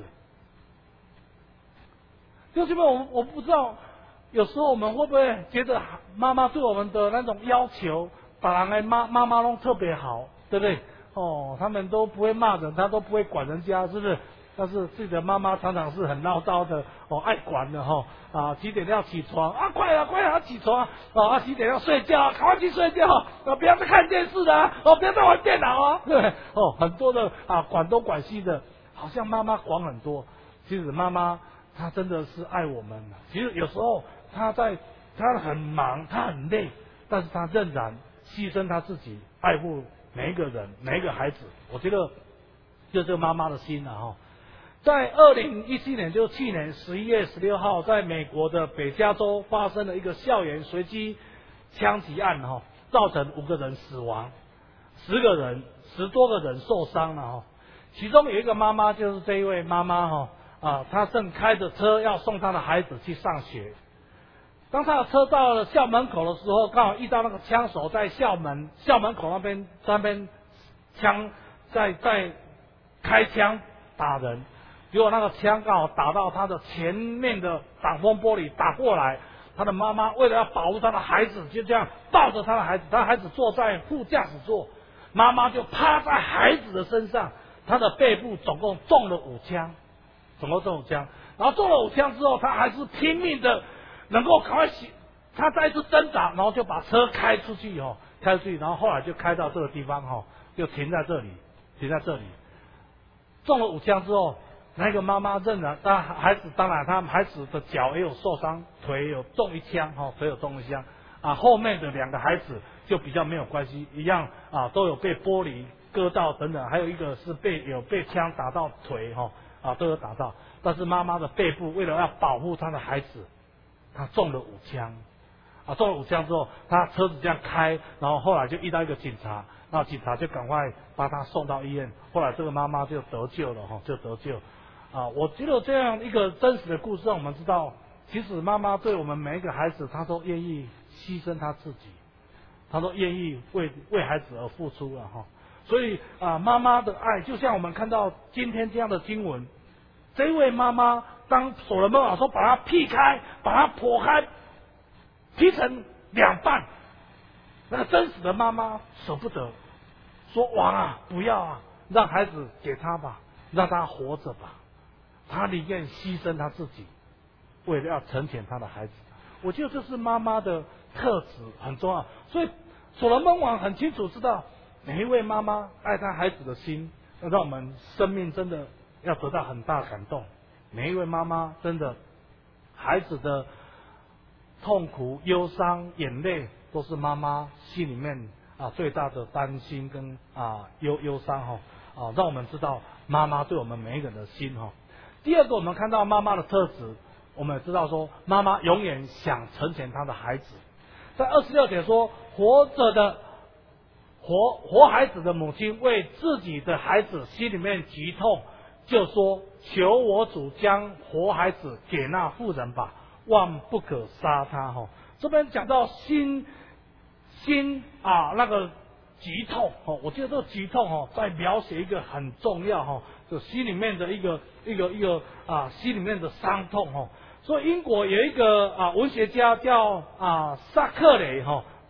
[SPEAKER 5] 就是因为我我不知道，有时候我们会不会觉得妈妈对我们的那种要求，把人的妈妈妈都特别好，对不对？哦，他们都不会骂人，他都不会管人家，是不是？但是自己的妈妈常常是很唠叨的，哦，爱管的哈、哦、啊，几点要起床啊？快了，快了，要起床哦啊！几点要睡觉？赶快去睡觉啊！不要再看电视了啊！哦，不要再玩电脑啊！对不对？哦，很多的啊，管东管西的，好像妈妈管很多。其实妈妈她真的是爱我们。其实有时候她在她很忙，她很累，但是她仍然牺牲她自己，爱护每一个人，每一个孩子。我觉得就这个妈妈的心啊，哈。在二零一七年，就去年十一月十六号，在美国的北加州发生了一个校园随机枪击案，哈，造成五个人死亡，十个人十多个人受伤了，哈。其中有一个妈妈，就是这一位妈妈，哈啊，她正开着车要送她的孩子去上学。当她的车到了校门口的时候，刚好遇到那个枪手在校门校门口那边那边枪在在开枪打人。结果那个枪刚好打到他的前面的挡风玻璃，打过来，他的妈妈为了要保护他的孩子，就这样抱着他的孩子，他的孩子坐在副驾驶座，妈妈就趴在孩子的身上，他的背部总共中了五枪，总共中五枪，然后中了五枪之后，他还是拼命的能够赶快洗，他再一次挣扎，然后就把车开出去哦，开出去，然后后来就开到这个地方哈，就停在这里，停在这里，中了五枪之后。那个妈妈仍然，当孩子当然，他孩子的脚也有受伤，腿有中一枪，哈，腿有中一枪，啊，后面的两个孩子就比较没有关系，一样啊，都有被玻璃割到等等，还有一个是被有被枪打到腿，哈，啊，都有打到，但是妈妈的背部为了要保护她的孩子，她中了五枪，啊，中了五枪之后，她车子这样开，然后后来就遇到一个警察，那警察就赶快把她送到医院，后来这个妈妈就得救了，哈，就得救。啊，我觉得这样一个真实的故事，让我们知道，其实妈妈对我们每一个孩子，她都愿意牺牲她自己，她都愿意为为孩子而付出了哈。所以啊，妈妈的爱，就像我们看到今天这样的经文，这位妈妈当所罗门王说把她劈开，把她剖开，劈成两半，那个真实的妈妈舍不得，说王啊，不要啊，让孩子给他吧，让他活着吧。他宁愿牺牲他自己，为了要成全他的孩子。我觉得这是妈妈的特质很重要。所以所罗门王很清楚知道，每一位妈妈爱他孩子的心，要让我们生命真的要得到很大的感动。每一位妈妈真的，孩子的痛苦、忧伤、眼泪，都是妈妈心里面啊最大的担心跟啊忧忧伤哈啊，让我们知道妈妈对我们每一个人的心哈。第二个，我们看到妈妈的特质，我们也知道说，妈妈永远想成全她的孩子。在二十六节说，活着的活活孩子的母亲为自己的孩子心里面急痛，就说：求我主将活孩子给那妇人吧，万不可杀他。哈，这边讲到心心啊那个急痛哦，我觉得这个急痛哦，在描写一个很重要哈，就心里面的一个一个一个啊，心里面的伤痛哦。所以英国有一个啊文学家叫啊萨克雷哈，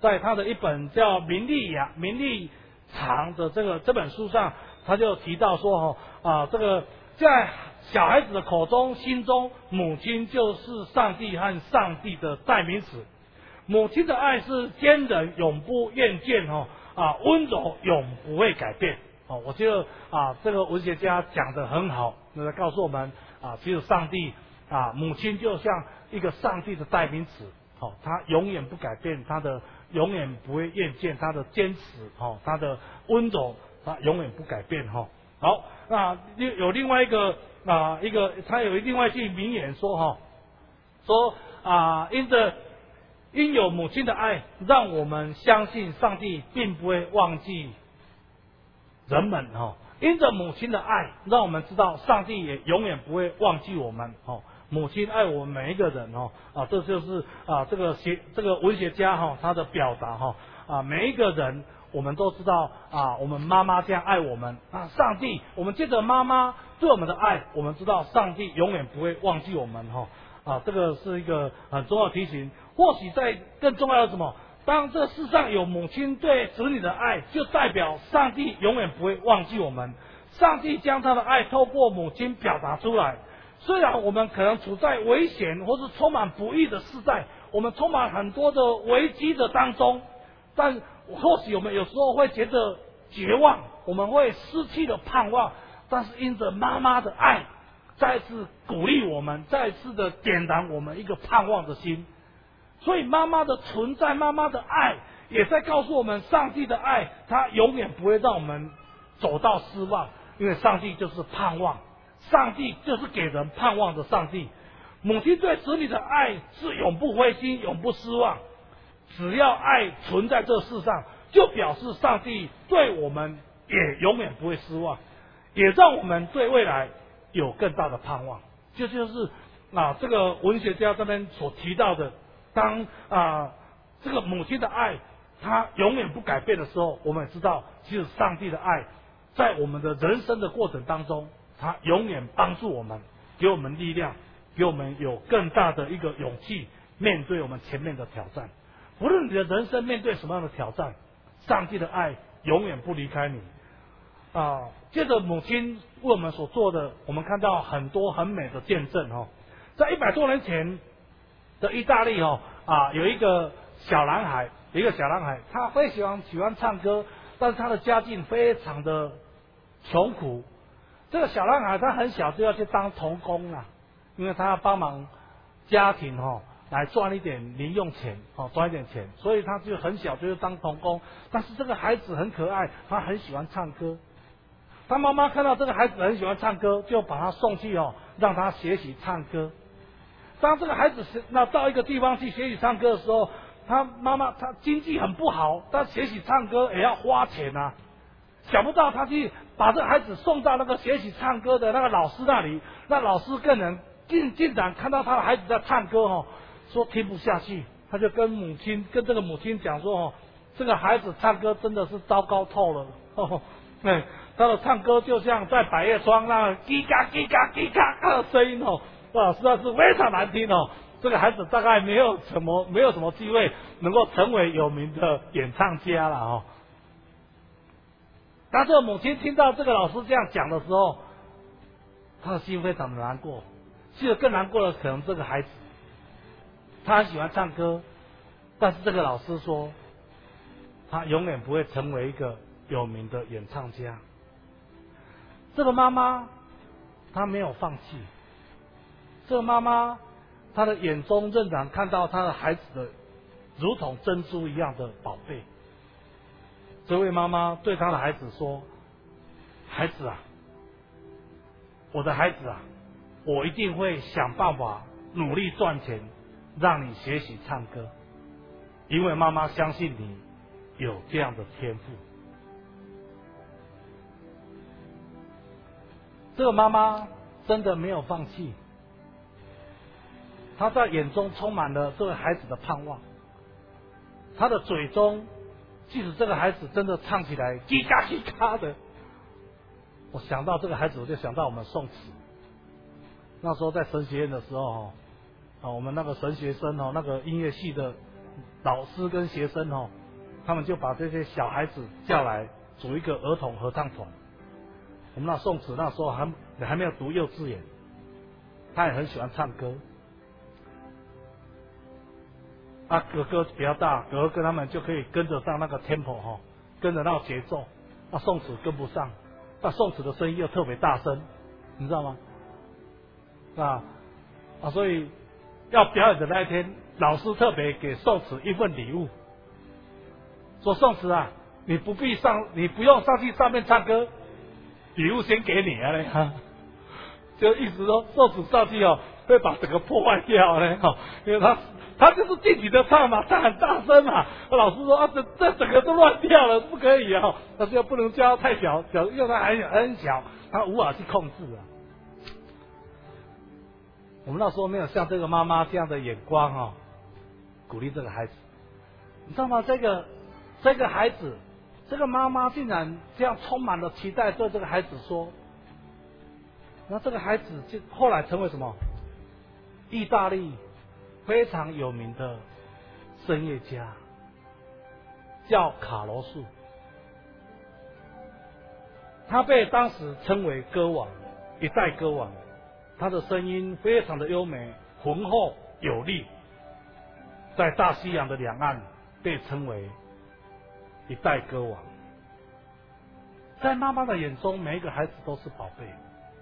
[SPEAKER 5] 在他的一本叫《名利呀名利场》的这个这本书上，他就提到说哈啊，这个在小孩子的口中、心中，母亲就是上帝和上帝的代名词。母亲的爱是坚忍，永不厌倦哦啊，温柔永不会改变哦。我觉得啊，这个文学家讲得很好，那告诉我们啊，其实上帝啊，母亲就像一个上帝的代名词哦，他永远不改变，他的永远不会厌倦，他的坚持哦，他的温柔，他永远不改变哈、哦。好，那有另外一个啊，一个他有另外一句名言说哈、哦，说啊，因着因有母亲的爱，让我们相信上帝并不会忘记人们哈。因着母亲的爱，让我们知道上帝也永远不会忘记我们哦。母亲爱我们每一个人哦啊，这就是啊这个学这个文学家哈、哦、他的表达哈啊，每一个人我们都知道啊，我们妈妈这样爱我们啊，上帝我们借着妈妈对我们的爱，我们知道上帝永远不会忘记我们哈。哦啊，这个是一个很重要的提醒。或许在更重要的什么？当这世上有母亲对子女的爱，就代表上帝永远不会忘记我们。上帝将他的爱透过母亲表达出来。虽然我们可能处在危险或是充满不义的时代，我们充满很多的危机的当中，但或许我们有时候会觉得绝望，我们会失去了盼望。但是因着妈妈的爱，再次鼓励我们，再次的点燃我们一个盼望的心。所以妈妈的存在，妈妈的爱也在告诉我们，上帝的爱它永远不会让我们走到失望，因为上帝就是盼望，上帝就是给人盼望的上帝。母亲对子女的爱是永不灰心，永不失望。只要爱存在这世上，就表示上帝对我们也永远不会失望，也让我们对未来有更大的盼望。这就是啊，这个文学家这边所提到的，当啊这个母亲的爱它永远不改变的时候，我们也知道，其实上帝的爱在我们的人生的过程当中，它永远帮助我们，给我们力量，给我们有更大的一个勇气，面对我们前面的挑战。不论你的人生面对什么样的挑战，上帝的爱永远不离开你。啊，接着母亲为我们所做的，我们看到很多很美的见证哦。在一百多年前的意大利哦，啊，有一个小男孩，有一个小男孩，他非常喜欢喜欢唱歌，但是他的家境非常的穷苦。这个小男孩他很小就要去当童工啊，因为他要帮忙家庭哦，来赚一点零用钱哦，赚一点钱，所以他就很小就当童工。但是这个孩子很可爱，他很喜欢唱歌。他妈妈看到这个孩子很喜欢唱歌，就把他送去哦，让他学习唱歌。当这个孩子是那到一个地方去学习唱歌的时候，他妈妈他经济很不好，但学习唱歌也要花钱啊。想不到他去把这个孩子送到那个学习唱歌的那个老师那里，那老师更能竟竟然看到他的孩子在唱歌哦，说听不下去，他就跟母亲跟这个母亲讲说哦，这个孩子唱歌真的是糟糕透了哦，对。他的唱歌就像在百叶窗那叽嘎叽嘎叽嘎的声音哦，哇，实在是非常难听哦。这个孩子大概没有什么没有什么机会能够成为有名的演唱家了哦。当这个母亲听到这个老师这样讲的时候，他的心非常的难过。其实更难过的可能这个孩子，他很喜欢唱歌，但是这个老师说，他永远不会成为一个有名的演唱家。这个妈妈她没有放弃，这个妈妈她的眼中仍然看到她的孩子的如同珍珠一样的宝贝。这位妈妈对她的孩子说，孩子啊，我的孩子啊，我一定会想办法努力赚钱，让你学习唱歌，因为妈妈相信你有这样的天赋。这个妈妈真的没有放弃，她在眼中充满了这位孩子的盼望。她的嘴中，即使这个孩子真的唱起来叽嘎叽嘎的，我想到这个孩子，我就想到我们宋词。那时候在神学院的时候啊，我们那个神学生哦，那个音乐系的老师跟学生哦，他们就把这些小孩子叫来组一个儿童合唱团。我们那宋子那时候还还没有读幼稚园，他也很喜欢唱歌。啊，哥哥比较大，哥哥跟他们就可以跟得上那个 tempo 哈、哦，跟着那个节奏。那宋子跟不上，那宋子的声音又特别大声，你知道吗？啊啊，所以要表演的那一天，老师特别给宋子一份礼物，说宋子啊，你不必上，你不用上去上面唱歌，礼物先给你啊嘞哈，就意思说宋子上去哦，会把整个破坏掉嘞哈，因为他。他就是尽情的唱嘛，唱很大声嘛。老师说啊，这这整个都乱掉了，不可以啊。但是又不能叫他太小，小因为他还很小，他无法去控制啊。我们那时候没有像这个妈妈这样的眼光哦，鼓励这个孩子。你知道吗？这个这个孩子，这个妈妈竟然这样充满了期待，对这个孩子说。那这个孩子就后来成为什么？意大利非常有名的声乐家，叫卡罗素。他被当时称为歌王，一代歌王。他的声音非常的优美、浑厚有力，在大西洋的两岸被称为一代歌王。在妈妈的眼中，每一个孩子都是宝贝。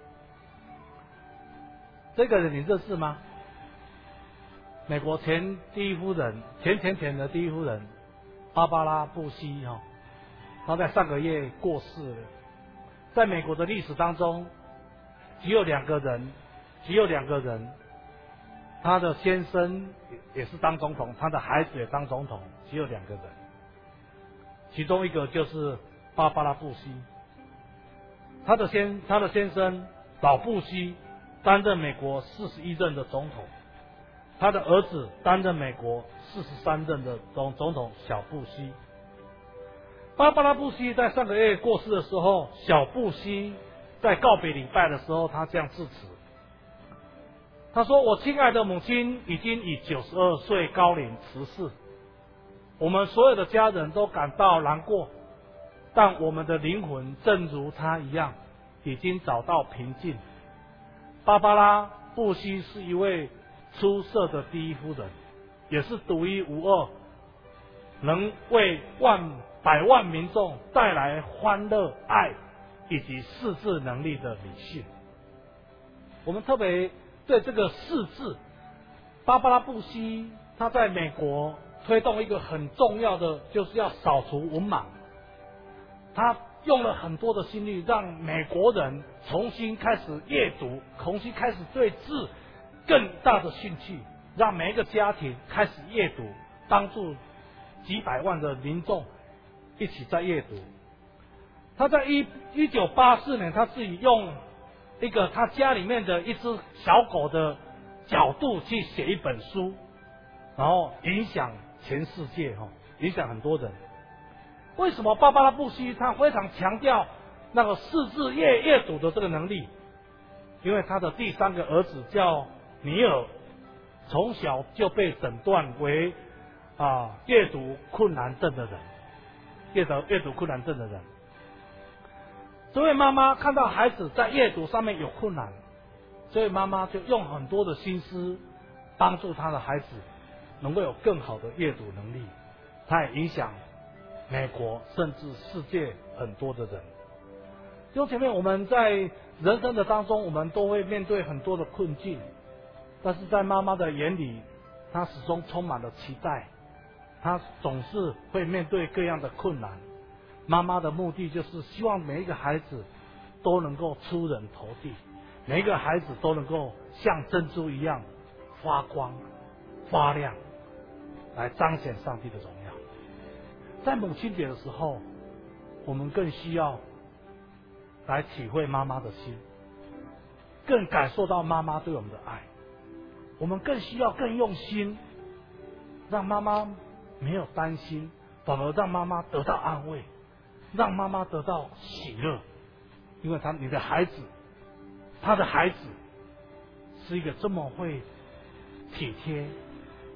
[SPEAKER 5] 这个人你认识吗？美国前第一夫人，前前前的第一夫人芭芭拉·布希哈，她在上个月过世了。在美国的历史当中，只有两个人，只有两个人，他的先生也是当总统，他的孩子也当总统，只有两个人。其中一个就是芭芭拉·布希，他的先他的先生老布希担任美国四十一任的总统。他的儿子担任美国四十三任的总总统小布希。芭芭拉·布希在上个月过世的时候，小布希在告别礼拜的时候，他这样致辞。他说：“我亲爱的母亲已经以九十二岁高龄辞世，我们所有的家人都感到难过，但我们的灵魂正如她一样，已经找到平静。”芭芭拉·布希是一位出色的第一夫人，也是独一无二，能为万百万民众带来欢乐、爱以及识字能力的女性。我们特别对这个识字，芭芭拉·布希她在美国推动一个很重要的，就是要扫除文盲。她用了很多的心力，让美国人重新开始阅读，重新开始对字更大的兴趣，让每一个家庭开始阅读，帮助几百万的民众一起在阅读。他在一一九八四年，他自己用一个他家里面的一只小狗的角度去写一本书，然后影响全世界哈，影响很多人。为什么芭芭拉·布希他非常强调那个识字阅阅读的这个能力？因为他的第三个儿子叫尼尔，从小就被诊断为啊阅读困难症的人，阅读阅读困难症的人。这位妈妈看到孩子在阅读上面有困难，这位妈妈就用很多的心思帮助她的孩子能够有更好的阅读能力。她也影响美国甚至世界很多的人。弟兄姐妹，我们在人生的当中，我们都会面对很多的困境，但是在妈妈的眼里，她始终充满了期待，她总是会面对各样的困难。妈妈的目的就是希望每一个孩子都能够出人头地，每一个孩子都能够像珍珠一样发光发亮，来彰显上帝的荣耀。在母亲节的时候，我们更需要来体会妈妈的心，更感受到妈妈对我们的爱。我们更需要更用心，让妈妈没有担心，反而让妈妈得到安慰，让妈妈得到喜乐。因为他你的孩子，他的孩子是一个这么会体贴、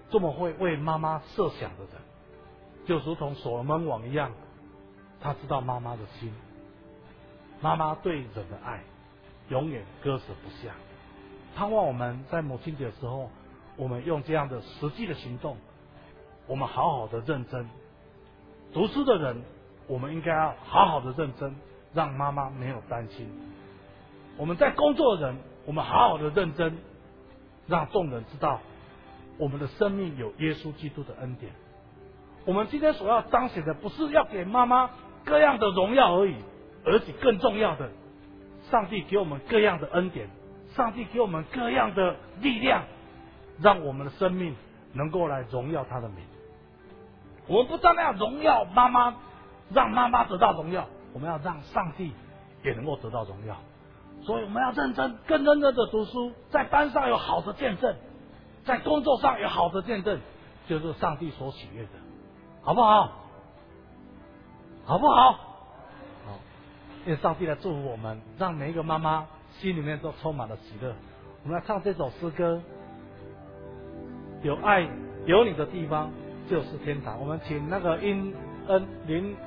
[SPEAKER 5] 这么会为妈妈设想的人，就如同所罗门王一样，他知道妈妈的心，妈妈对人的爱永远割舍不下。盼望我们在母亲节的时候，我们用这样的实际的行动，我们好好的认真。读书的人，我们应该要好好的认真，让妈妈没有担心。我们在工作的人，我们好好的认真，让众人知道我们的生命有耶稣基督的恩典。我们今天所要彰显的，不是要给妈妈各样的荣耀而已，而且更重要的，上帝给我们各样的恩典，上帝给我们各样的力量，让我们的生命能够来荣耀他的名。我们不单单要荣耀妈妈，让妈妈得到荣耀，我们要让上帝也能够得到荣耀。所以我们要认真，更认真的读书，在班上有好的见证，在工作上有好的见证，就是上帝所喜悦的，好不好？好不好？好，愿上帝来祝福我们，让每一个妈妈心里面都充满了喜乐。我们来唱这首诗歌，有爱有你的地方就是天堂。我们请那个殷恩林。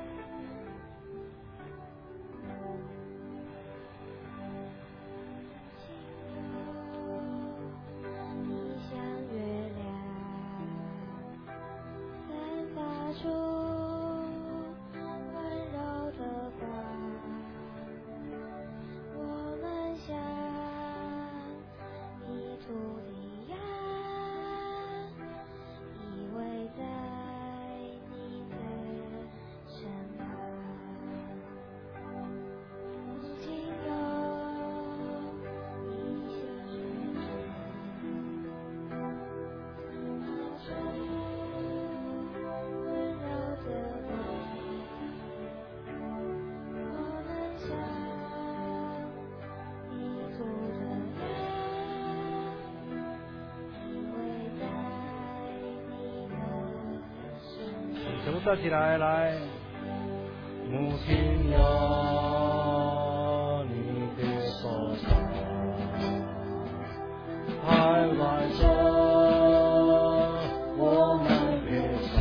[SPEAKER 5] 全部站起来，来，母亲有你的手掌，海外中我们别唱，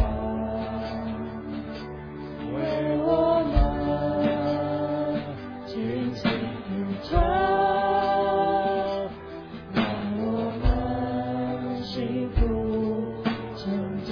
[SPEAKER 5] 为我们紧紧地走，让我们幸福成长。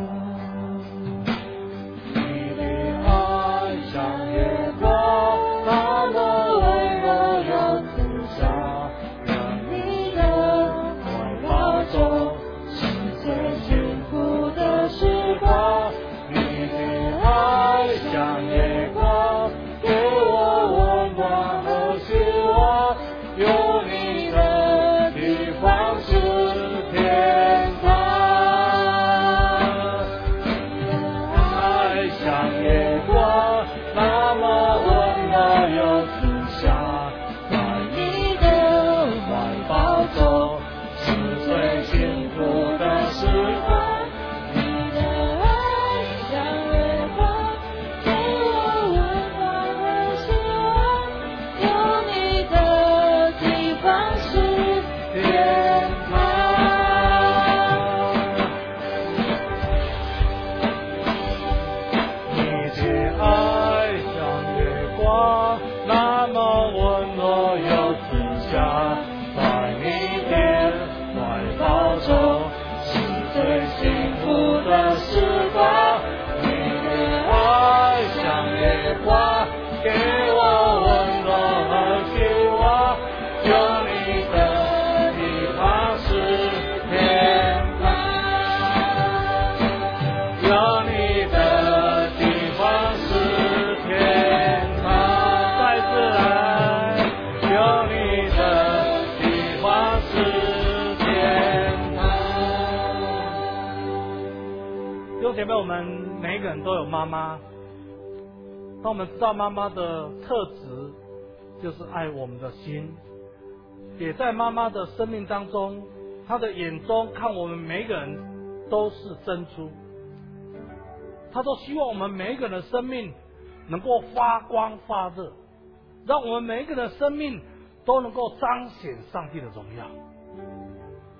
[SPEAKER 5] 姐妹，我们每一个人都有妈妈。当我们知道妈妈的特质就是爱我们的心，也在妈妈的生命当中，她的眼中看我们每一个人都是珍珠，她都希望我们每一个人的生命能够发光发热，让我们每一个人的生命都能够彰显上帝的荣耀。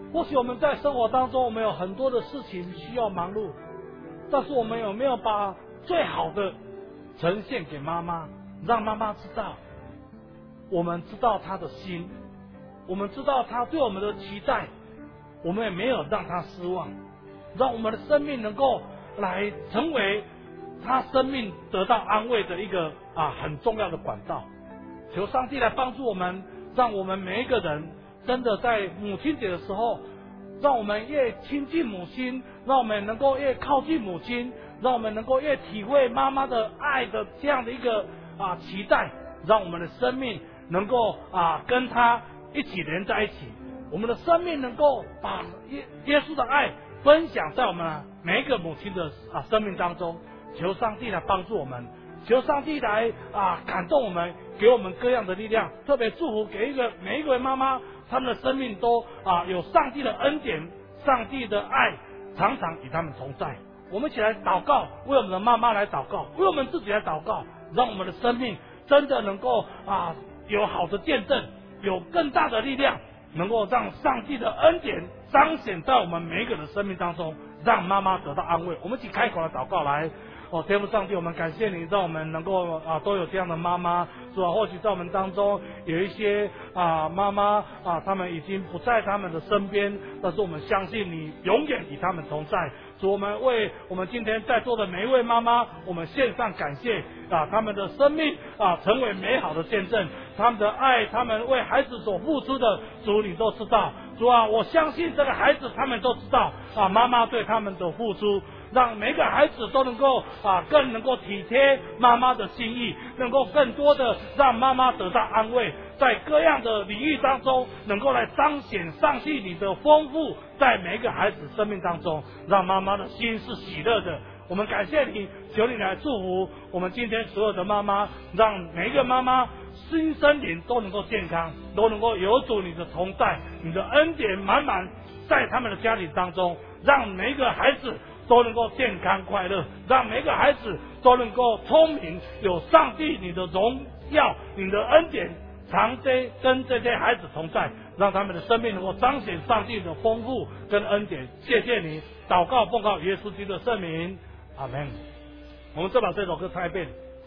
[SPEAKER 5] 或许我们在生活当中，我们有很多的事情需要忙碌，但是我们有没有把最好的呈现给妈妈，让妈妈知道，我们知道她的心，我们知道她对我们的期待，我们也没有让她失望，让我们的生命能够来成为她生命得到安慰的一个啊很重要的管道。求上帝来帮助我们，让我们每一个人真的在母亲节的时候，让我们越亲近母亲，让我们能够越靠近母亲，让我们能够越体会妈妈的爱的这样的一个啊期待，让我们的生命能够啊跟她一起连在一起，我们的生命能够把耶耶稣的爱分享在我们每一个母亲的啊生命当中。求上帝来帮助我们，求上帝来啊感动我们，给我们各样的力量，特别祝福给一个每一位妈妈，他们的生命都啊有上帝的恩典，上帝的爱常常与他们同在。我们一起来祷告，为我们的妈妈来祷告，为我们自己来祷告，让我们的生命真的能够啊有好的见证，有更大的力量，能够让上帝的恩典彰显在我们每一个人的生命当中，让妈妈得到安慰。我们一起开口来祷告来。哦，天父上帝，我们感谢你，让我们能够啊都有这样的妈妈。主啊，或许在我们当中有一些啊妈妈啊，他们已经不在他们的身边，但是我们相信你永远与他们同在。主，我们为我们今天在座的每一位妈妈，我们献上感谢啊，他们的生命啊成为美好的见证，他们的爱，他们为孩子所付出的，主你都知道。主啊，我相信这个孩子他们都知道啊，妈妈对他们的付出。让每个孩子都能够啊，更能够体贴妈妈的心意，能够更多的让妈妈得到安慰，在各样的领域当中，能够来彰显上帝你的丰富，在每一个孩子生命当中，让妈妈的心是喜乐的。我们感谢你，求你来祝福我们今天所有的妈妈，让每一个妈妈心身灵都能够健康，都能够有主你的同在，你的恩典满满在他们的家庭当中，让每一个孩子都能够健康快乐，让每个孩子都能够聪明，有上帝你的荣耀，你的恩典常在跟这些孩子同在，让他们的生命能够彰显上帝的丰富跟恩典。谢谢你，祷告奉告耶稣基督的圣名，阿门。我们再把这首歌唱一遍。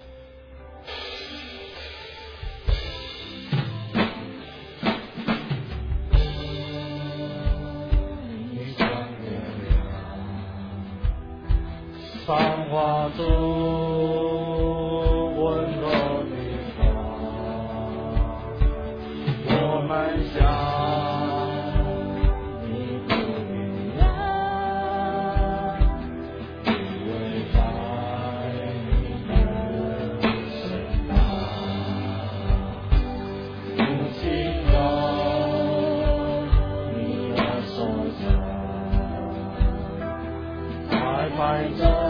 [SPEAKER 3] 繁华中温柔的光，我们向你不一样，因为在你的身旁，母亲有你的手掌，快快着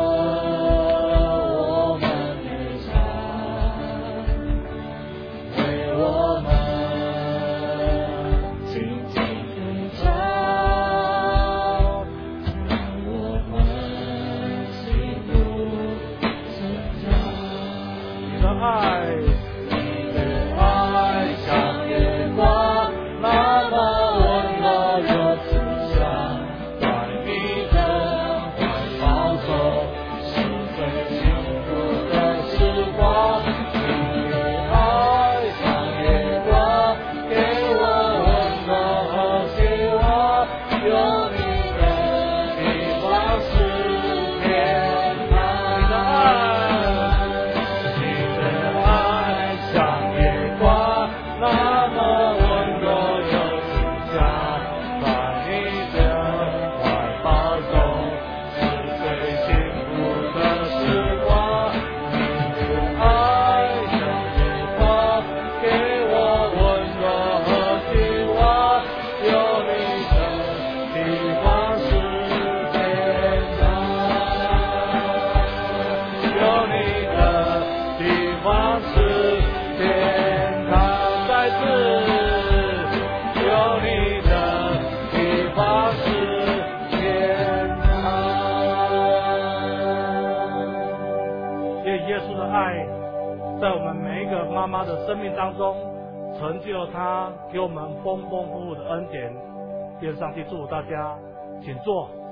[SPEAKER 5] 妈妈的生命当中，成就她给我们丰丰富富的恩典。 愿上帝祝福大家，请坐。